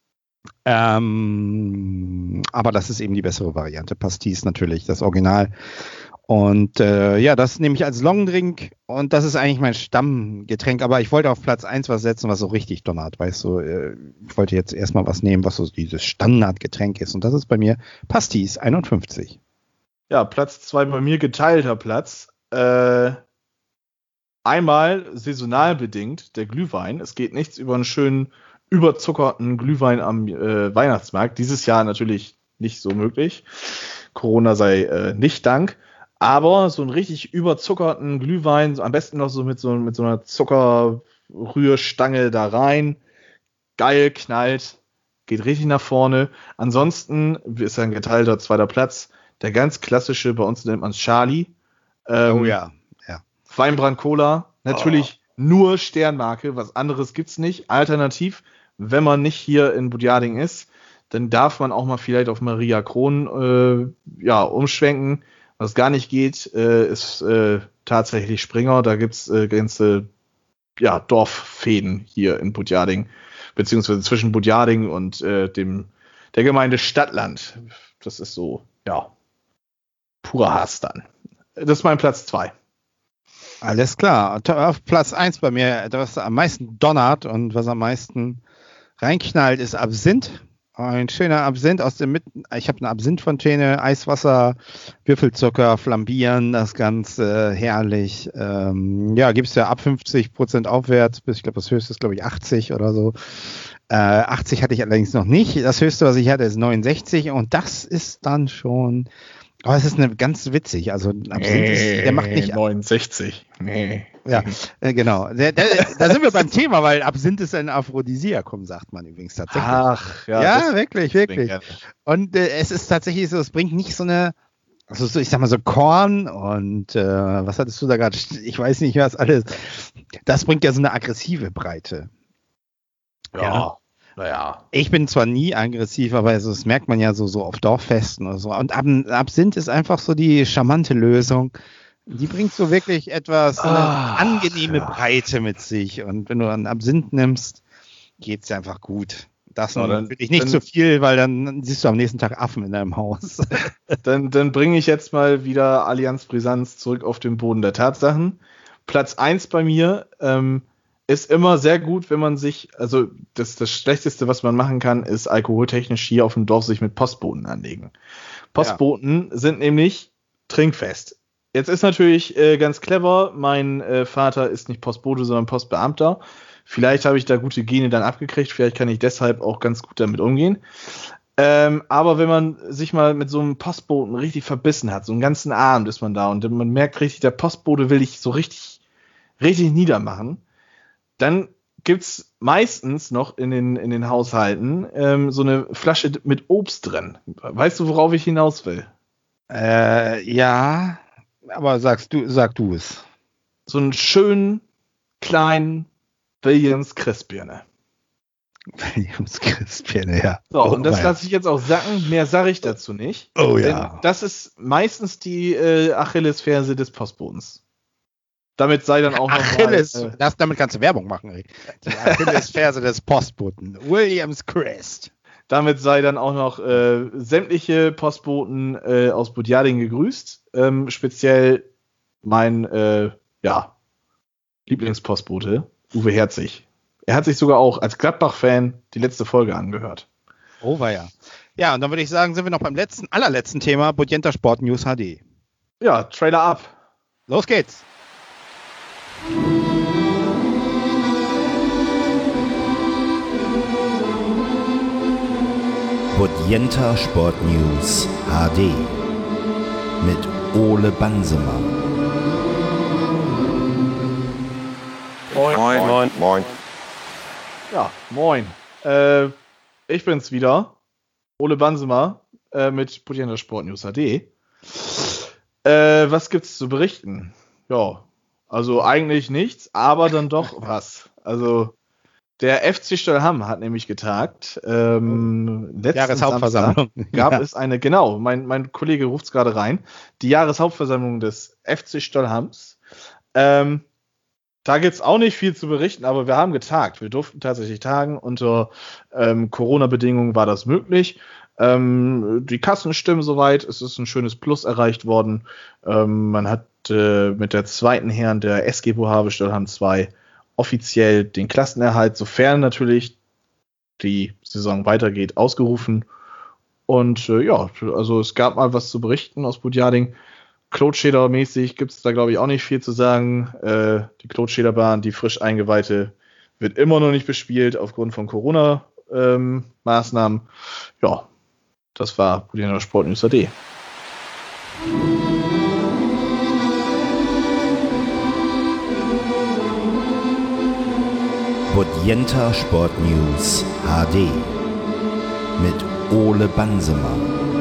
Ähm, aber das ist eben die bessere Variante. Pastis natürlich, das Original. Und äh, ja, das nehme ich als Longdrink und das ist eigentlich mein Stammgetränk. Aber ich wollte auf Platz eins was setzen, was so richtig donnert. Weißt du, äh, ich wollte jetzt erstmal was nehmen, was so dieses Standardgetränk ist. Und das ist bei mir Pastis einundfünfzig. Ja, Platz zwei bei mir, geteilter Platz. Äh, einmal saisonal bedingt der Glühwein. Es geht nichts über einen schönen überzuckerten Glühwein am äh, Weihnachtsmarkt. Dieses Jahr natürlich nicht so möglich. Corona sei äh, nicht Dank. Aber so einen richtig überzuckerten Glühwein, am besten noch so mit so, mit so einer Zuckerrührstange da rein. Geil, knallt, geht richtig nach vorne. Ansonsten ist ein geteilter zweiter Platz. Der ganz klassische, bei uns nennt man es Charlie. Ähm, Oh ja, ja. Weinbrand Cola. Natürlich nur Sternmarke, was anderes gibt's nicht. Alternativ, wenn man nicht hier in Budjading ist, dann darf man auch mal vielleicht auf Maria Kron äh, ja, umschwenken. Was gar nicht geht, äh, ist äh, tatsächlich Springer. Da gibt's äh, ganze ja, Dorffäden hier in Budjading, beziehungsweise zwischen Budjading und äh, dem der Gemeinde Stadtland. Das ist so, ja, purer Hass dann. Das ist mein Platz zwei. Alles klar. Auf Platz eins bei mir, was am meisten donnert und was am meisten reinknallt, ist Absinth. Ein schöner Absinth aus dem Mitten. Ich habe eine Absinthfontäne, Eiswasser, Würfelzucker, flambieren, das Ganze herrlich. Ähm, ja, gibt es ja ab fünfzig Prozent aufwärts, bis ich glaube, das höchste ist, glaube ich, achtzig oder so. Äh, achtzig hatte ich allerdings noch nicht. Das höchste, was ich hatte, ist neunundsechzig und das ist dann schon. Aber es ist eine ganz witzig. Also Absinth ist, der macht nicht. neunundsechzig. Nee. Ja, äh, genau. Der, der, da sind wir beim Thema, weil Absinth ist ein Aphrodisiakum, sagt man übrigens tatsächlich. Ach, ja. ja, das- wirklich, wirklich. gerne. Und äh, es ist tatsächlich so, es bringt nicht so eine, also so, ich sag mal so Korn und äh, was hattest du da gerade? Ich weiß nicht, was alles. Das bringt ja so eine aggressive Breite. Ja. Naja. Ich bin zwar nie aggressiv, aber also, das merkt man ja so, so auf Dorffesten oder so. Und Ab Absinth ist einfach so die charmante Lösung. Die bringt so wirklich etwas eine Ah, angenehme ja. Breite mit sich. Und wenn du einen Absinth nimmst, geht's dir einfach gut. Das Ja, nun dann- wirklich nicht dann- zu viel, weil dann siehst du am nächsten Tag Affen in deinem Haus. Dann, dann bringe ich jetzt mal wieder Allianz Brisanz zurück auf den Boden der Tatsachen. Platz eins bei mir ähm, ist immer sehr gut, wenn man sich, also das, das Schlechteste, was man machen kann, ist alkoholtechnisch hier auf dem Dorf sich mit Postboten anlegen. Postboten sind nämlich trinkfest. Jetzt ist natürlich äh, ganz clever, mein äh, Vater ist nicht Postbote, sondern Postbeamter. Vielleicht habe ich da gute Gene dann abgekriegt, vielleicht kann ich deshalb auch ganz gut damit umgehen. Ähm, aber wenn man sich mal mit so einem Postboten richtig verbissen hat, so einen ganzen Abend ist man da und man merkt richtig, der Postbote will dich so richtig, richtig niedermachen, dann gibt's meistens noch in den, in den Haushalten ähm, so eine Flasche mit Obst drin. Weißt du, worauf ich hinaus will? äh, ja, aber sagst du, sag du es. So einen schönen, kleinen Williams Christbirne. Williams Christbirne, ja. So, und das oh, lasse ich jetzt auch sacken. Mehr sage ich dazu nicht. Oh Denn ja. das ist meistens die äh, Achillesferse des Postbotens. Damit sei dann auch noch Achilles, mal, äh, das, damit kannst du Werbung machen, ey. Die Achillesferse des Postboten. Williams Crest. damit sei dann auch noch äh, sämtliche Postboten äh, aus Budjading gegrüßt. Ähm, speziell mein äh, ja, Lieblingspostbote, Uwe Herzig. Er hat sich sogar auch als Gladbach-Fan die letzte Folge angehört. Oh, war ja. Ja, und dann würde ich sagen, sind wir noch beim letzten, allerletzten Thema, Budjenta Sport News H D. Ja, Trailer ab. Los geht's. Budjenta Sport News H D mit Ole Bansemer. Moin, moin, moin, moin. Ja, moin. Äh, ich bin's wieder. Ole Bansemer äh, mit Budjenta Sport News H D. Äh, was gibt's zu berichten? Ja, also eigentlich nichts, aber dann doch was. Also der F C Stollham hat nämlich getagt. Ähm, letzten Jahreshauptversammlung. Samstag gab Ja. es eine, genau, mein, mein Kollege ruft's gerade rein, die Jahreshauptversammlung des F C Stollhams. Ähm, da gibt's auch nicht viel zu berichten, aber wir haben getagt. Wir durften tatsächlich tagen. Unter ähm, Corona-Bedingungen war das möglich. Ähm, die Kassen stimmen soweit. Es ist ein schönes Plus erreicht worden. Ähm, man hat äh, mit der zweiten Herren der S G Bohave Stollham zwei offiziell den Klassenerhalt, sofern natürlich die Saison weitergeht, ausgerufen. Und äh, ja, also es gab mal was zu berichten aus Budjading. Klotscheder-mäßig gibt es da, glaube ich, auch nicht viel zu sagen. Äh, die Klotschederbahn, die frisch eingeweihte, wird immer noch nicht bespielt aufgrund von Corona-Maßnahmen. ja, das war Budjenta Sport News H D. Budjenta Sport News H D mit Ole Bansemer.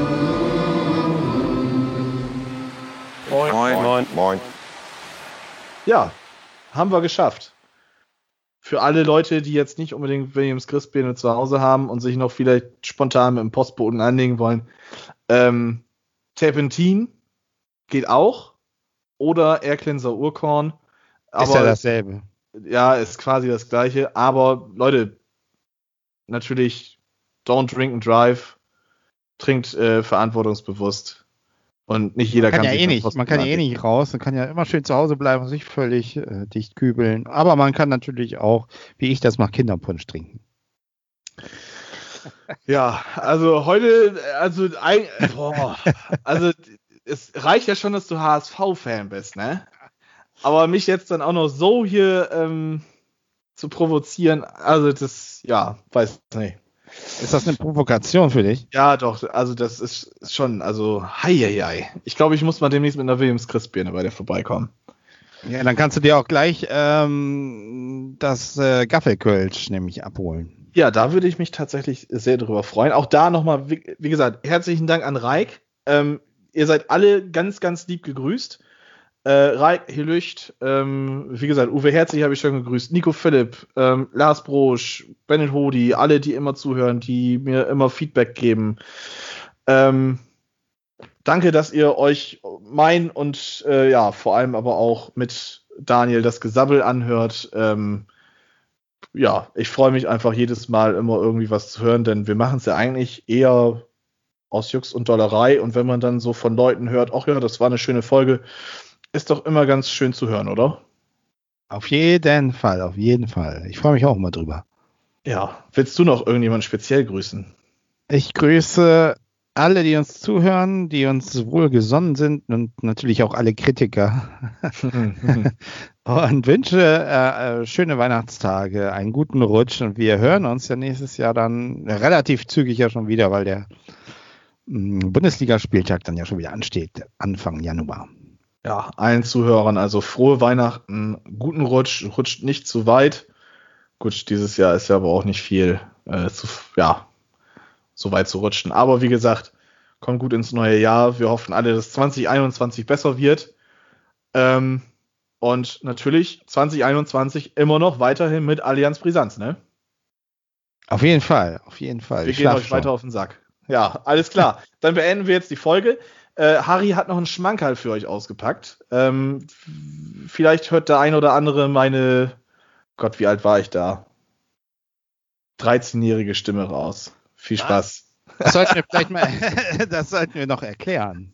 Moin, moin, moin, moin. Ja, haben wir geschafft. Für alle Leute, die jetzt nicht unbedingt Williams Christbirne zu Hause haben und sich noch vielleicht spontan mit dem Postboten anlegen wollen, ähm, Terpentin geht auch oder Aircleanser Urkorn. Aber Ist ja dasselbe. ja, ist quasi das Gleiche. Aber Leute, natürlich, don't drink and drive. Trinkt äh, verantwortungsbewusst. Und nicht jeder Man kann kann ja sich eh mit nicht, Postboten man kann ja eh anlegen. nicht raus, man kann ja immer schön zu Hause bleiben und sich völlig äh, dicht kübeln. Aber man kann natürlich auch, wie ich das mache, Kinderpunsch trinken. Ja, also heute, also, ein, boah, also es reicht ja schon, dass du H S V-Fan bist, ne? Aber mich jetzt dann auch noch so hier ähm, zu provozieren, also das, ja, weiß nicht. Ist das eine Provokation für dich? Ja, doch, also das ist, ist schon, also, hei, hei, hei. Ich glaube, ich muss mal demnächst mit einer Williams Christbirne bei dir vorbeikommen. Ja, dann kannst du dir auch gleich ähm, das äh, Gaffelkölsch nämlich abholen. Ja, da würde ich mich tatsächlich sehr drüber freuen. Auch da nochmal, wie, wie gesagt, herzlichen Dank an Reik. Ähm, ihr seid alle ganz, ganz lieb gegrüßt. Äh, Reik, Helücht, ähm, wie gesagt, Uwe Herzig habe ich schon gegrüßt, Nico Philipp, ähm, Lars Brosch, Bennett Hodi, alle, die immer zuhören, die mir immer Feedback geben. Ähm, danke, dass ihr euch mein und äh, ja, vor allem aber auch mit Daniel das Gesabbel anhört. Ähm, ja, ich freue mich einfach jedes Mal immer irgendwie was zu hören, denn wir machen es ja eigentlich eher aus Jux und Dollerei. Und wenn man dann so von Leuten hört, ach ja, das war eine schöne Folge, ist doch immer ganz schön zu hören, oder? Auf jeden Fall, auf jeden Fall. Ich freue mich auch immer drüber. Ja, willst du noch irgendjemanden speziell grüßen? Ich grüße alle, die uns zuhören, die uns wohlgesonnen sind und natürlich auch alle Kritiker. Und wünsche äh, schöne Weihnachtstage, einen guten Rutsch und wir hören uns ja nächstes Jahr dann relativ zügig ja schon wieder, weil der mh, Bundesligaspieltag dann ja schon wieder ansteht, Anfang Januar. Ja, allen Zuhörern also frohe Weihnachten, guten Rutsch, rutscht nicht zu weit. Gut, dieses Jahr ist ja aber auch nicht viel, äh, zu, ja, so weit zu rutschen. Aber wie gesagt, kommt gut ins neue Jahr. Wir hoffen alle, dass zwanzig einundzwanzig besser wird. Ähm, und natürlich zwanzig einundzwanzig immer noch weiterhin mit Allianz Brisanz, ne? Auf jeden Fall, auf jeden Fall. Wir Ich gehen schlaf euch schon. weiter auf den Sack. Ja, alles klar. Dann beenden wir jetzt die Folge. Äh, Harry hat noch einen Schmankerl für euch ausgepackt. Ähm, vielleicht hört der ein oder andere meine, Gott, wie alt war ich da? dreizehnjährige Stimme raus. Viel Spaß. Das sollten wir vielleicht mal, das sollten wir noch erklären.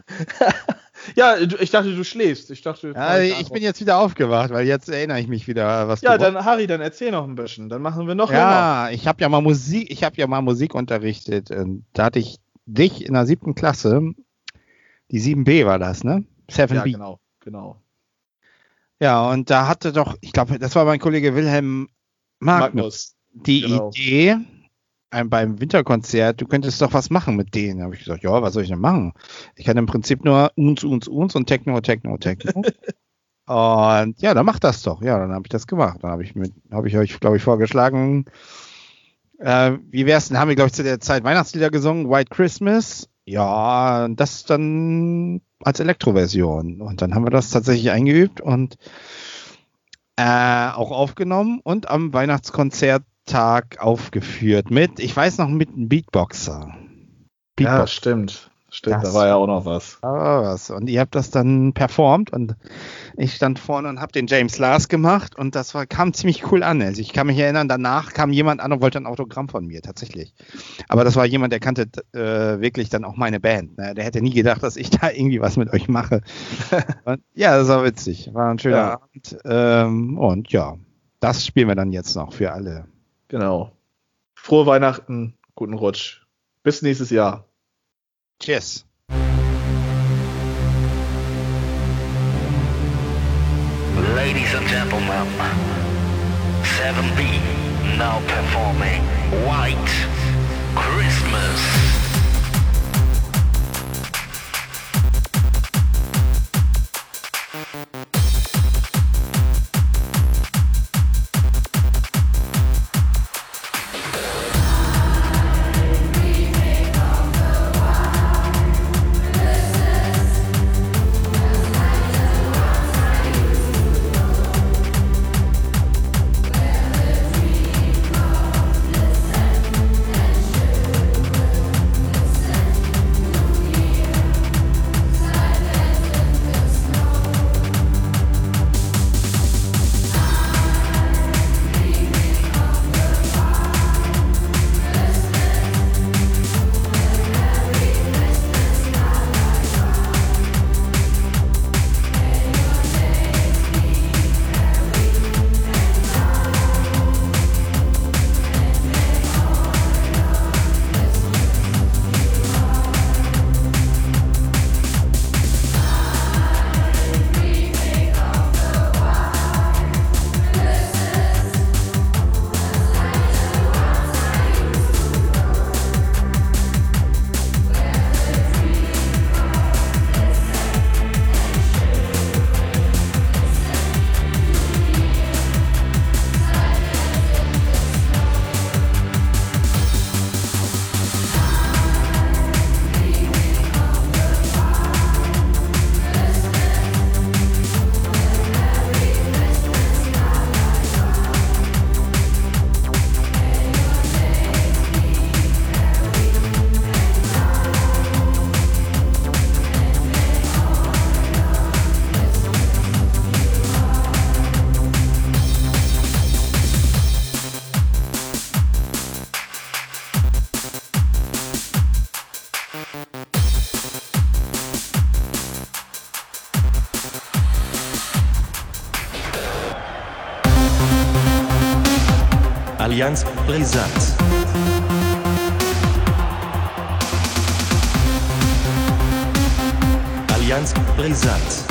Ja, du- ich dachte, du schläfst. Ich dachte, Ja, ich bin jetzt wieder aufgewacht, weil jetzt erinnere ich mich wieder, was Ja, du dann Harry, dann erzähl noch ein bisschen. Dann machen wir noch länger. Ja, ich habe ja mal Musik, ich habe ja mal Musik unterrichtet. Und da hatte ich dich in der siebten Klasse, die sieben B war das, ne? sieben Ja, B. genau, genau. Ja, und da hatte doch, ich glaube, das war mein Kollege Wilhelm Magnus, Magnus. die genau. Idee ein, beim Winterkonzert, du könntest doch was machen mit denen. Da habe ich gesagt, ja, was soll ich denn machen? Ich kann im Prinzip nur uns, uns, uns und Techno, Techno, Techno. Und ja, dann mach das doch. Ja, dann habe ich das gemacht. Dann habe ich mit, habe ich euch, glaube ich, vorgeschlagen, äh, wie wär's denn? Haben wir, glaube ich, zu der Zeit Weihnachtslieder gesungen, White Christmas. Ja, das dann als Elektroversion. Und dann haben wir das tatsächlich eingeübt und äh, auch aufgenommen und am Weihnachtskonzerttag aufgeführt mit, ich weiß noch, mit einem Beatboxer. Ja, Beatbox. stimmt. Stimmt, Das- da war ja auch noch was. Ah, was. Und ihr habt das dann performt und ich stand vorne und habe den James Lars gemacht und das war, kam ziemlich cool an. Also ich kann mich erinnern, danach kam jemand an und wollte ein Autogramm von mir, tatsächlich. Aber das war jemand, der kannte äh, wirklich dann auch meine Band. Ne? Der hätte nie gedacht, dass ich da irgendwie was mit euch mache. Und, ja, das war witzig. War ein schöner Ja. Abend. Ähm, und ja, das spielen wir dann jetzt noch für alle. Genau. Frohe Weihnachten, guten Rutsch. Bis nächstes Jahr. Cheers. Ladies and gentlemen, seven B now performing White Christmas. Allianz Brisant. Allianz Brisant.